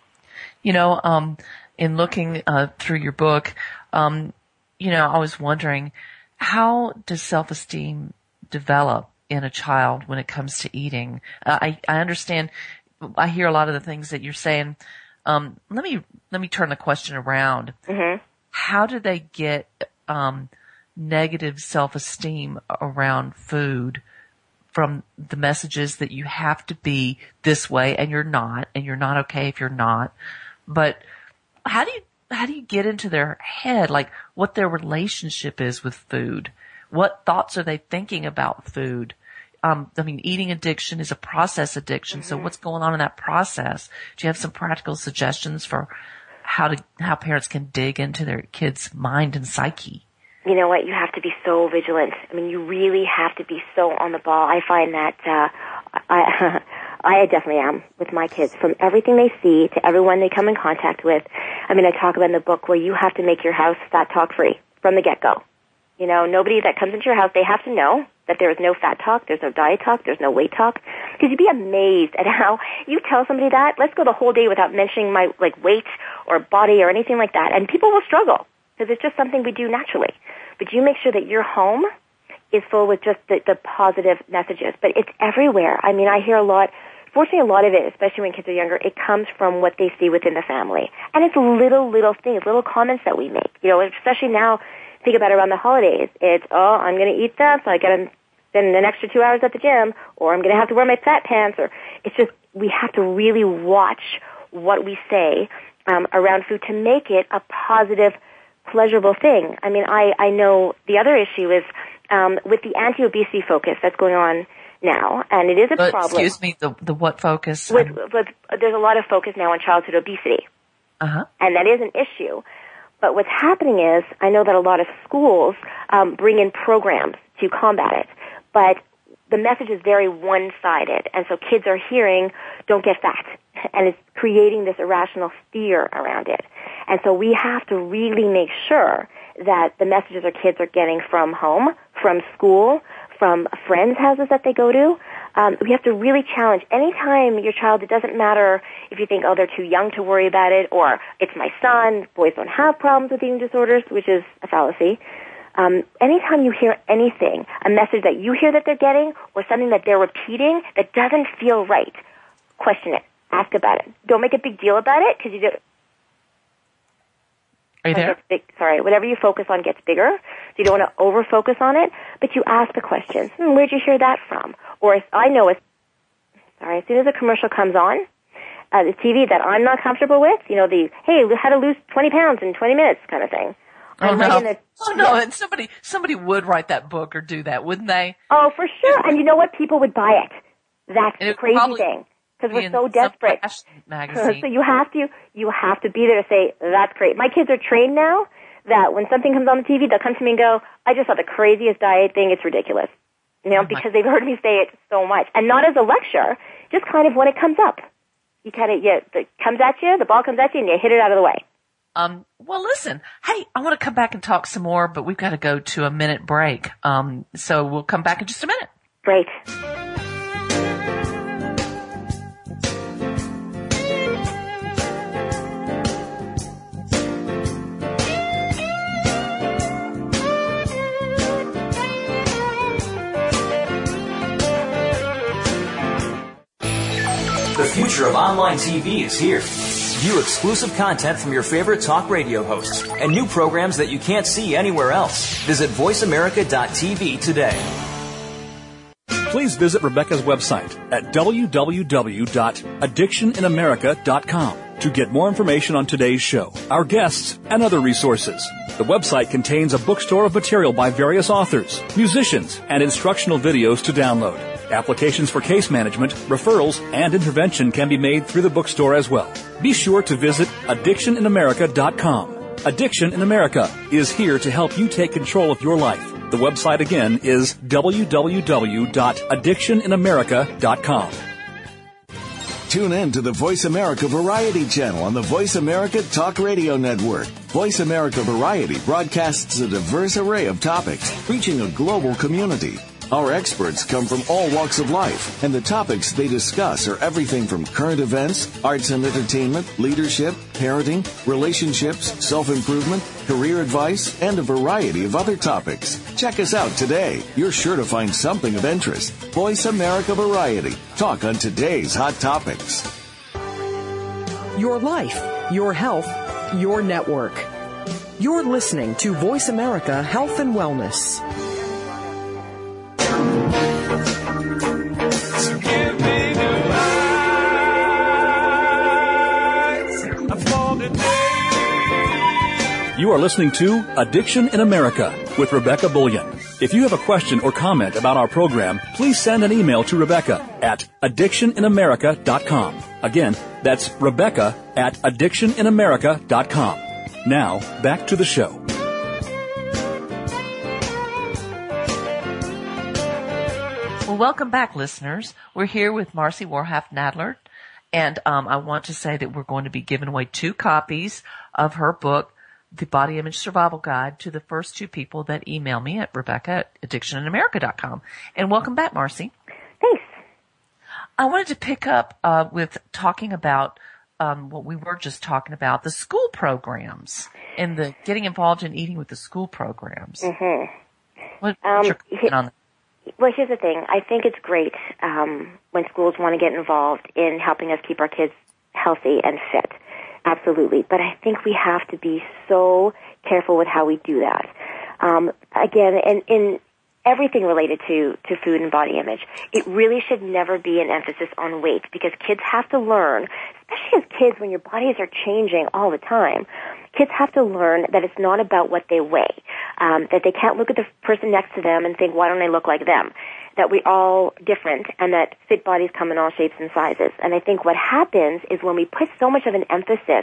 [SPEAKER 4] You know, um, in looking uh, through your book, um, you know, I was wondering, how does self-esteem develop in a child when it comes to eating? Uh, I, I understand, I hear a lot of the things that you're saying. Um, let me let me turn the question around.
[SPEAKER 10] Mm-hmm.
[SPEAKER 4] How do they get um, negative self-esteem around food from the messages that you have to be this way and you're not, and you're not okay if you're not? But how do you, how do you get into their head, like what their relationship is with food? What thoughts are they thinking about food? Um, I mean, eating addiction is a process addiction. Mm-hmm. So what's going on in that process? Do you have some practical suggestions for how to, how parents can dig into their kids' mind and psyche?
[SPEAKER 10] You know what? You have to be so vigilant. I mean, you really have to be so on the ball. I find that, uh, I, I definitely am with my kids, from everything they see to everyone they come in contact with. I mean, I talk about in the book where you have to make your house fat talk free from the get-go. You know, nobody that comes into your house, they have to know that there is no fat talk, there's no diet talk, there's no weight talk. Because you'd be amazed at how you tell somebody that, let's go the whole day without mentioning my, like, weight or body or anything like that. And people will struggle because it's just something we do naturally. But you make sure that your home is full with just the, the positive messages. But it's everywhere. I mean, I hear a lot, fortunately a lot of it, especially when kids are younger, it comes from what they see within the family. And it's little, little things, little comments that we make. You know, especially now, think about it around the holidays. It's, oh, I'm going to eat that, so I got to spend an extra two hours at the gym, or I'm going to have to wear my fat pants, or it's just, we have to really watch what we say um, around food to make it a positive, pleasurable thing. I mean, I, I know the other issue is um, with the anti-obesity focus that's going on now, and it is a
[SPEAKER 4] but,
[SPEAKER 10] problem.
[SPEAKER 4] Excuse me, the the what focus?
[SPEAKER 10] With, with, there's a lot of focus now on childhood obesity,
[SPEAKER 4] uh-huh.
[SPEAKER 10] and that is an issue. But what's happening is, I know that a lot of schools um, bring in programs to combat it, but the message is very one-sided, and so kids are hearing, don't get fat, and it's creating this irrational fear around it. And so we have to really make sure that the messages our kids are getting from home, from school, from friends' houses that they go to, um, we have to really challenge. Anytime your child, it doesn't matter if you think, oh, they're too young to worry about it, or it's my son, boys don't have problems with eating disorders, which is a fallacy. Um, anytime you hear anything, a message that you hear that they're getting, or something that they're repeating that doesn't feel right, question it. Ask about it. Don't make a big deal about it, because you do.
[SPEAKER 4] Are you there?
[SPEAKER 10] Big, sorry, whatever you focus on gets bigger, so you don't want to over-focus on it, but you ask the questions. Hmm, where'd you hear that from? Or if I know, if, sorry, as soon as a commercial comes on, uh, the T V that I'm not comfortable with, you know, the, hey, how to lose twenty pounds in twenty minutes kind of thing.
[SPEAKER 4] Oh,
[SPEAKER 10] I'm
[SPEAKER 4] no.
[SPEAKER 10] right in the,
[SPEAKER 4] Oh, no,
[SPEAKER 10] yeah.
[SPEAKER 4] and somebody, somebody would write that book or do that, wouldn't they?
[SPEAKER 10] Oh, for sure. And you know what? People would buy it. That's
[SPEAKER 4] And
[SPEAKER 10] the
[SPEAKER 4] it
[SPEAKER 10] crazy
[SPEAKER 4] probably
[SPEAKER 10] thing. Because
[SPEAKER 4] be
[SPEAKER 10] we're
[SPEAKER 4] in
[SPEAKER 10] so
[SPEAKER 4] some
[SPEAKER 10] desperate.
[SPEAKER 4] fashion magazine.
[SPEAKER 10] So you have to, you have to be there to say, that's great. My kids are trained now that when something comes on the T V, they'll come to me and go, I just saw the craziest diet thing. It's ridiculous. You know,
[SPEAKER 4] Oh,
[SPEAKER 10] because they've heard me say it so much. And not as a lecture, just kind of when it comes up. You kind of, yeah, it comes at you, the ball comes at you, and you hit it out of the way.
[SPEAKER 4] Um, well, listen, hey, I want to come back and talk some more, but we've got to go to a minute break. Um, so we'll come back in just a minute.
[SPEAKER 10] Great.
[SPEAKER 6] The future of online T V is here. View exclusive content from your favorite talk radio hosts and new programs that you can't see anywhere else. Visit voice america dot t v today.
[SPEAKER 3] Please visit Rebecca's website at w w w dot addiction in america dot com to get more information on today's show, our guests, and other resources. The website contains a bookstore of material by various authors, musicians, and instructional videos to download. Applications for case management, referrals, and intervention can be made through the bookstore as well. Be sure to visit addiction in america dot com. Addiction in America is here to help you take control of your life. The website again is w w w dot addiction in america dot com.
[SPEAKER 11] Tune in to the Voice America Variety channel on the Voice America Talk Radio Network. Voice America Variety broadcasts a diverse array of topics, reaching a global community. Our experts come from all walks of life, and the topics they discuss are everything from current events, arts and entertainment, leadership, parenting, relationships, self-improvement, career advice, and a variety of other topics. Check us out today. You're sure to find something of interest. Voice America Variety. Talk on today's hot topics.
[SPEAKER 8] Your life, your health, your network. You're listening to Voice America Health and Wellness.
[SPEAKER 3] You are listening to Addiction in America with Rebecca Bullion. If you have a question or comment about our program, please send an email to Rebecca at addiction in america dot com. Again, that's Rebecca at addiction in america dot com. Now, back to the show.
[SPEAKER 4] Well, welcome back, listeners. We're here with Marcy Warhaft Nadler, and um, I want to say that we're going to be giving away two copies of her book, The Body Image Survival Guide, to the first two people that email me at Rebecca at addiction in america dot com. And welcome back, Marcy.
[SPEAKER 10] Thanks.
[SPEAKER 4] I wanted to pick up uh, with talking about um, what we were just talking about, the school programs and the getting involved in eating with the school programs.
[SPEAKER 10] Mm-hmm.
[SPEAKER 4] What, what's
[SPEAKER 10] Um,
[SPEAKER 4] your comment on that?
[SPEAKER 10] Well, here's the thing. I think it's great um, when schools want to get involved in helping us keep our kids healthy and fit. Absolutely. But I think we have to be so careful with how we do that. Um, again, in, in everything related to, to food and body image, it really should never be an emphasis on weight, because kids have to learn, especially as kids when your bodies are changing all the time, kids have to learn that it's not about what they weigh, um, that they can't look at the person next to them and think, why don't I look like them? That we're all different and that fit bodies come in all shapes and sizes. And I think what happens is when we put so much of an emphasis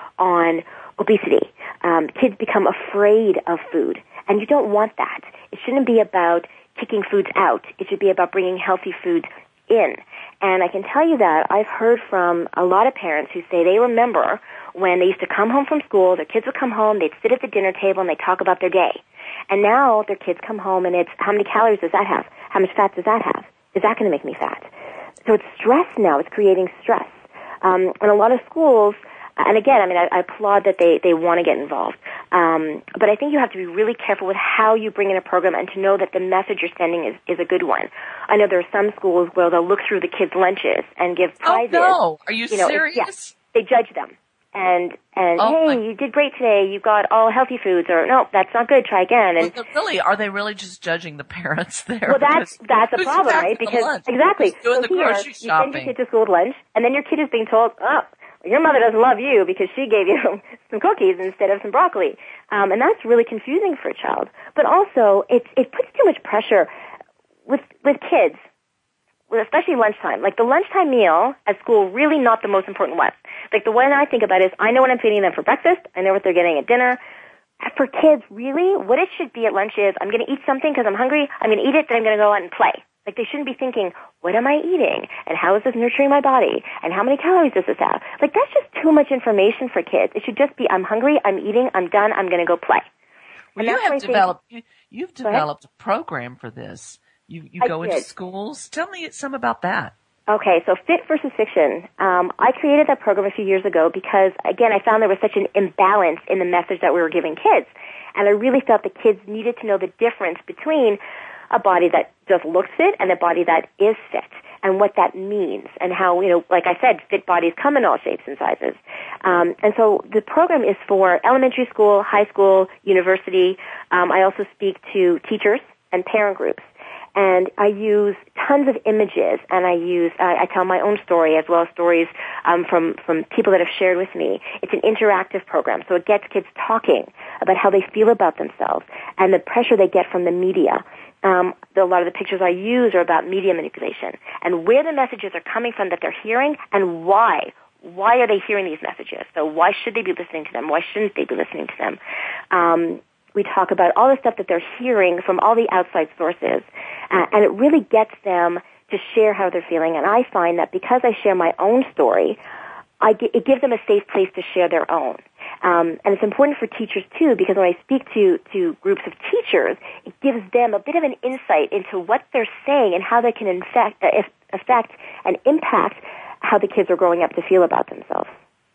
[SPEAKER 10] on obesity, um, kids become afraid of food. And you don't want that. It shouldn't be about kicking foods out. It should be about bringing healthy foods in. And I can tell you that I've heard from a lot of parents who say they remember when they used to come home from school, their kids would come home, they'd sit at the dinner table and they'd talk about their day. And now their kids come home and it's, how many calories does that have? How much fat does that have? Is that going to make me fat? So it's stress now. It's creating stress. Um, and a lot of schools, and again, I mean, I, I applaud that they, they want to get involved. Um, but I think you have to be really careful with how you bring in a program and to know that the message you're sending is, is a good one. I know there are some schools where they'll look through the kids' lunches and give prizes.
[SPEAKER 4] Oh, no. Are you,
[SPEAKER 10] you know,
[SPEAKER 4] serious?
[SPEAKER 10] Yeah, they judge them. And, and
[SPEAKER 4] oh,
[SPEAKER 10] hey,
[SPEAKER 4] my.
[SPEAKER 10] you did great today. You got all healthy foods, or no, that's not good. Try again. And
[SPEAKER 4] well, really, are they really just judging the parents there?
[SPEAKER 10] Well, that's that's a problem, right? Because
[SPEAKER 4] lunch?
[SPEAKER 10] exactly,
[SPEAKER 4] Who's doing
[SPEAKER 10] so
[SPEAKER 4] the
[SPEAKER 10] here,
[SPEAKER 4] grocery
[SPEAKER 10] you
[SPEAKER 4] shopping?
[SPEAKER 10] send your kid to school with lunch, and then your kid is being told, "Oh, your mother doesn't love you because she gave you some cookies instead of some broccoli," um, and that's really confusing for a child. But also, it it puts too much pressure with with kids, especially lunchtime. Like the lunchtime meal at school, really not the most important one. Like the one I think about is, I know what I'm feeding them for breakfast. I know what they're getting at dinner. For kids, really, what it should be at lunch is, I'm going to eat something because I'm hungry. I'm going to eat it, then I'm going to go out and play. Like they shouldn't be thinking, what am I eating? And how is this nurturing my body? And how many calories does this have? Like that's just too much information for kids. It should just be, I'm hungry, I'm eating, I'm done, I'm going to go play.
[SPEAKER 4] Well,
[SPEAKER 10] and
[SPEAKER 4] you have
[SPEAKER 10] I
[SPEAKER 4] developed,
[SPEAKER 10] think,
[SPEAKER 4] you, you've developed a program for this. You, you
[SPEAKER 10] I
[SPEAKER 4] go
[SPEAKER 10] did.
[SPEAKER 4] into schools. Tell me some about that.
[SPEAKER 10] Okay, so Fit versus Fiction. Um, I created that program a few years ago because, again, I found there was such an imbalance in the message that we were giving kids. And I really felt the kids needed to know the difference between a body that just looks fit and a body that is fit, and what that means, and how, you know, like I said, fit bodies come in all shapes and sizes. Um, and so the program is for elementary school, high school, university. Um, I also speak to teachers and parent groups. And I use tons of images, and I use uh, I tell my own story as well as stories um, from from people that have shared with me. It's an interactive program, so it gets kids talking about how they feel about themselves and the pressure they get from the media. Um, the, a lot of the pictures I use are about media manipulation and where the messages are coming from that they're hearing and why. Why are they hearing these messages? So why should they be listening to them? Why shouldn't they be listening to them? Um, we talk about all the stuff that they're hearing from all the outside sources, uh, and it really gets them to share how they're feeling. And I find that because I share my own story, I g- it gives them a safe place to share their own. Um, and it's important for teachers, too, because when I speak to, to groups of teachers, it gives them a bit of an insight into what they're saying and how they can infect, uh, affect and impact how the kids are growing up to feel about themselves.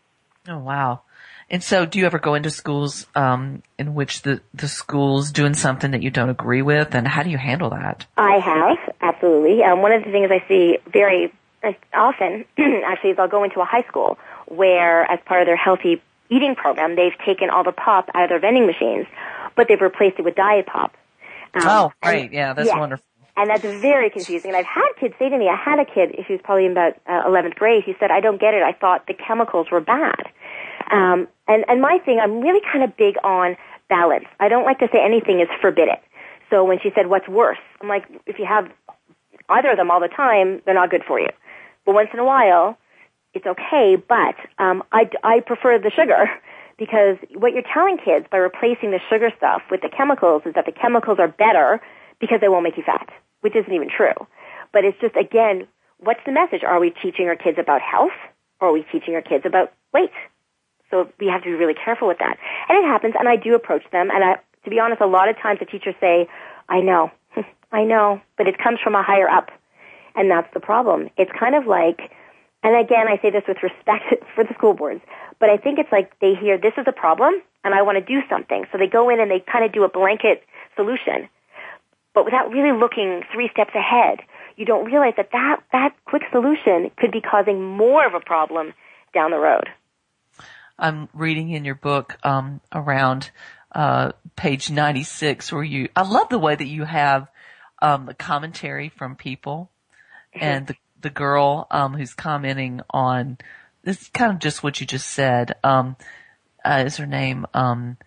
[SPEAKER 4] Oh, wow. And so do you ever go into schools um, in which the, the school's doing something that you don't agree with, and how do you handle that?
[SPEAKER 10] I have, absolutely. Um, one of the things I see very often, actually, is I'll go into a high school where, as part of their healthy eating program, they've taken all the pop out of their vending machines, but they've replaced it with Diet Pop. Um,
[SPEAKER 4] oh, great.
[SPEAKER 10] and,
[SPEAKER 4] yeah, that's
[SPEAKER 10] yeah.
[SPEAKER 4] wonderful.
[SPEAKER 10] And that's very confusing. And I've had kids say to me, I had a kid, he was probably in about uh, eleventh grade, he said, I don't get it. I thought the chemicals were bad. Um, and, and my thing, I'm really kind of big on balance. I don't like to say anything is forbidden. So when she said, what's worse? I'm like, if you have either of them all the time, they're not good for you. But once in a while, it's okay, but um, I, I prefer the sugar because what you're telling kids by replacing the sugar stuff with the chemicals is that the chemicals are better because they won't make you fat, which isn't even true. But it's just, again, what's the message? Are we teaching our kids about health, or are we teaching our kids about weight? So we have to be really careful with that. And it happens, and I do approach them, and I, to be honest, a lot of times the teachers say, I know, I know, but it comes from a higher up, and that's the problem. It's kind of like, and again, I say this with respect for the school boards, but I think it's like they hear, this is a problem, and I want to do something. So they go in and they kind of do a blanket solution, but without really looking three steps ahead. You don't realize that that, that quick solution could be causing more of a problem down the road.
[SPEAKER 4] I'm reading in your book um, around uh, page ninety-six where you, I love the way that you have um, the commentary from people and the, the girl um, who's commenting on, this is kind of just what you just said, um, uh, is her name, um,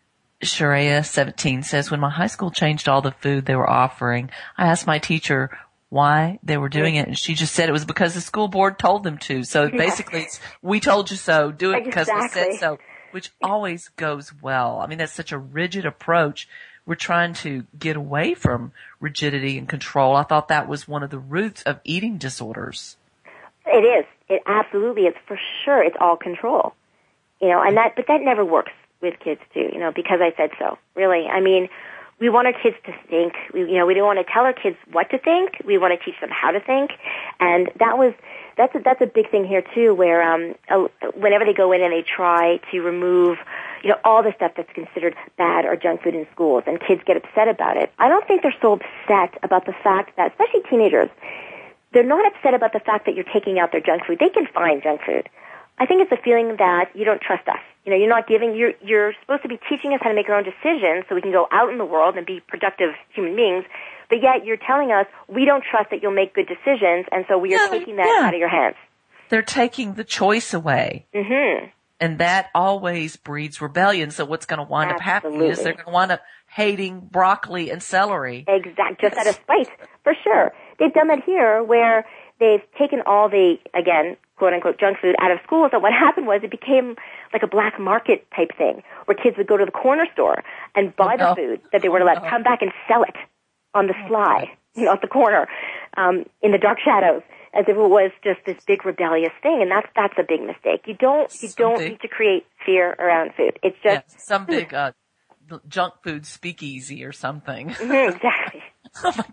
[SPEAKER 4] Sharia seventeen says, when my high school changed all the food they were offering, I asked my teacher why they were doing it, and she just said it was because the school board told them to. So basically, it's, we told you so, do it because exactly. we said so, which always goes well. I mean, that's such a rigid approach. We're trying to get away from rigidity and control. I thought that was one of the roots of eating disorders.
[SPEAKER 10] It is. It absolutely is. For sure, it's all control. You know, and that, but that never works with kids too, you know, because I said so. Really. I mean, we want our kids to think. We, you know, we don't want to tell our kids what to think. We want to teach them how to think. And that was, that's a, that's a big thing here too, where, um, uh, whenever they go in and they try to remove, you know, all the stuff that's considered bad or junk food in schools, and kids get upset about it. I don't think they're so upset about the fact that, especially teenagers, they're not upset about the fact that you're taking out their junk food. They can find junk food. I think it's a feeling that you don't trust us. You know, you're not giving, you're, you're supposed to be teaching us how to make our own decisions so we can go out in the world and be productive human beings, but yet you're telling us we don't trust that you'll make good decisions, and so we are yeah, taking that yeah. out of your hands.
[SPEAKER 4] They're taking the choice away.
[SPEAKER 10] Mm-hmm.
[SPEAKER 4] And that always breeds rebellion. So what's going to wind
[SPEAKER 10] Absolutely.
[SPEAKER 4] up happening is they're going to wind up hating broccoli and celery.
[SPEAKER 10] Exactly, just out of spite, for sure. They've done that here where they've taken all the, again, quote-unquote junk food out of schools, and what happened was it became like a black market type thing where kids would go to the corner store and buy
[SPEAKER 4] oh,
[SPEAKER 10] the
[SPEAKER 4] no.
[SPEAKER 10] food that they were allowed, come back and sell it on the sly, you know, at the corner, um, in the dark shadows, as if it was just this big rebellious thing, and that's that's a big mistake. You don't you
[SPEAKER 4] some
[SPEAKER 10] don't
[SPEAKER 4] big,
[SPEAKER 10] need to create fear around food. It's just
[SPEAKER 4] yeah, some big uh, junk food speakeasy or something.
[SPEAKER 10] Mm-hmm, exactly.
[SPEAKER 4] Oh my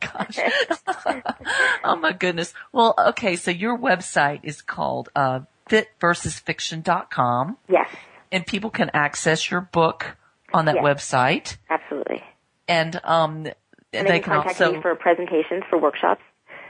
[SPEAKER 4] gosh. Oh my goodness. Well, okay, so your website is called uh fit versus fiction dot com.
[SPEAKER 10] Yes.
[SPEAKER 4] And people can access your book on that
[SPEAKER 10] yes.
[SPEAKER 4] website.
[SPEAKER 10] Absolutely.
[SPEAKER 4] And um
[SPEAKER 10] and
[SPEAKER 4] they,
[SPEAKER 10] they
[SPEAKER 4] can,
[SPEAKER 10] can contact
[SPEAKER 4] also
[SPEAKER 10] me for presentations, for workshops.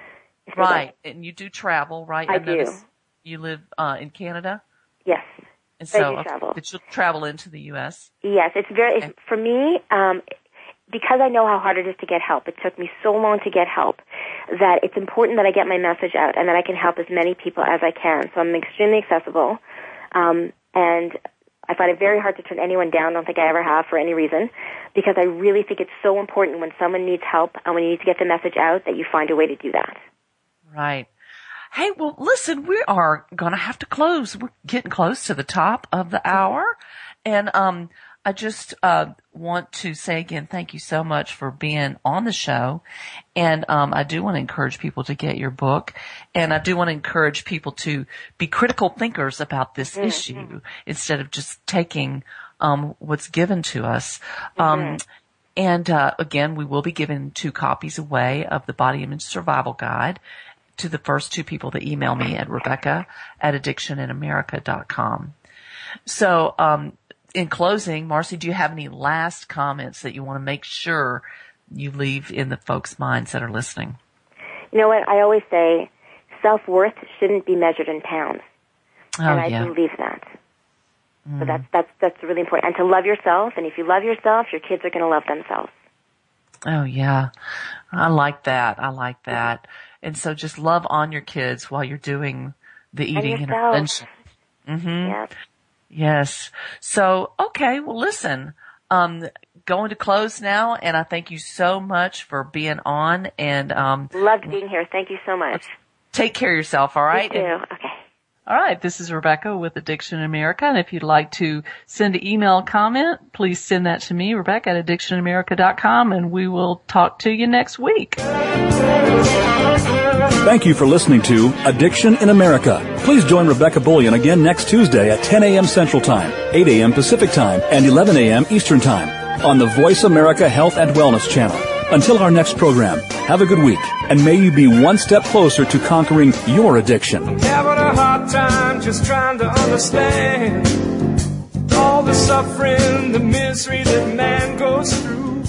[SPEAKER 4] Right. And you do travel, right?
[SPEAKER 10] I,
[SPEAKER 4] I
[SPEAKER 10] do.
[SPEAKER 4] You live uh in Canada?
[SPEAKER 10] Yes.
[SPEAKER 4] And so
[SPEAKER 10] I do travel.
[SPEAKER 4] But you'll travel into the U S?
[SPEAKER 10] Yes, it's very
[SPEAKER 4] okay.
[SPEAKER 10] it's, for me, um because I know how hard it is to get help. It took me so long to get help that it's important that I get my message out and that I can help as many people as I can. So I'm extremely accessible. Um, and I find it very hard to turn anyone down. I don't think I ever have for any reason, because I really think it's so important when someone needs help and when you need to get the message out that you find a way to do that.
[SPEAKER 4] Right. Hey, well, listen, we are going to have to close. We're getting close to the top of the hour. And, um, I just, uh, want to say again, thank you so much for being on the show. And, um, I do want to encourage people to get your book. And I do want to encourage people to be critical thinkers about this mm-hmm. issue instead of just taking, um, what's given to us. Mm-hmm. Um, and, uh, again, we will be giving two copies away of the Body Image Survival Guide to the first two people that email me at Rebecca at addiction in america dot com. So, um, in closing, Marcy, do you have any last comments that you want to make sure you leave in the folks' minds that are listening?
[SPEAKER 10] You know what? I always say self-worth shouldn't be measured in pounds.
[SPEAKER 4] Oh,
[SPEAKER 10] and I
[SPEAKER 4] yeah.
[SPEAKER 10] believe that.
[SPEAKER 4] Mm. So
[SPEAKER 10] that's, that's, that's really important. And to love yourself, and if you love yourself, your kids are going to love themselves.
[SPEAKER 4] Oh, yeah. I like that. I like that. And so just love on your kids while you're doing the eating intervention. Mm-hmm.
[SPEAKER 10] Yeah.
[SPEAKER 4] Yes. So, okay. Well, listen, um, going to close now, and I thank you so much for being on, and, um,
[SPEAKER 10] loved being here. Thank you so much.
[SPEAKER 4] Take care of yourself. All right.
[SPEAKER 10] You too.
[SPEAKER 4] And,
[SPEAKER 10] okay.
[SPEAKER 4] All right, this is Rebecca with Addiction America, and if you'd like to send an email comment, please send that to me, Rebecca at addiction america dot com, and we will talk to you next week.
[SPEAKER 3] Thank you for listening to Addiction in America. Please join Rebecca Bullion again next Tuesday at ten a.m. Central Time, eight a.m. Pacific Time, and eleven a.m. Eastern Time on the Voice America Health and Wellness Channel. Until our next program, have a good week, and may you be one step closer to conquering your addiction.
[SPEAKER 2] I'm having a hard time just trying to understand all the suffering, the misery that man goes through.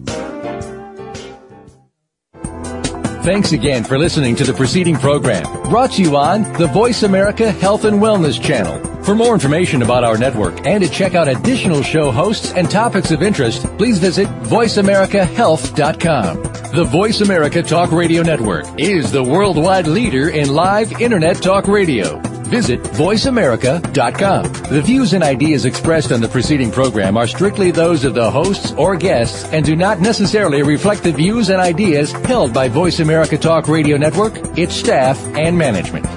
[SPEAKER 12] Thanks again for listening to the preceding program, brought to you on the Voice America Health and Wellness Channel. For more information about our network and to check out additional show hosts and topics of interest, please visit voice america health dot com. The Voice America Talk Radio Network is the worldwide leader in live Internet talk radio. Visit voice america dot com. The views and ideas expressed on the preceding program are strictly those of the hosts or guests and do not necessarily reflect the views and ideas held by Voice America Talk Radio Network, its staff, and management.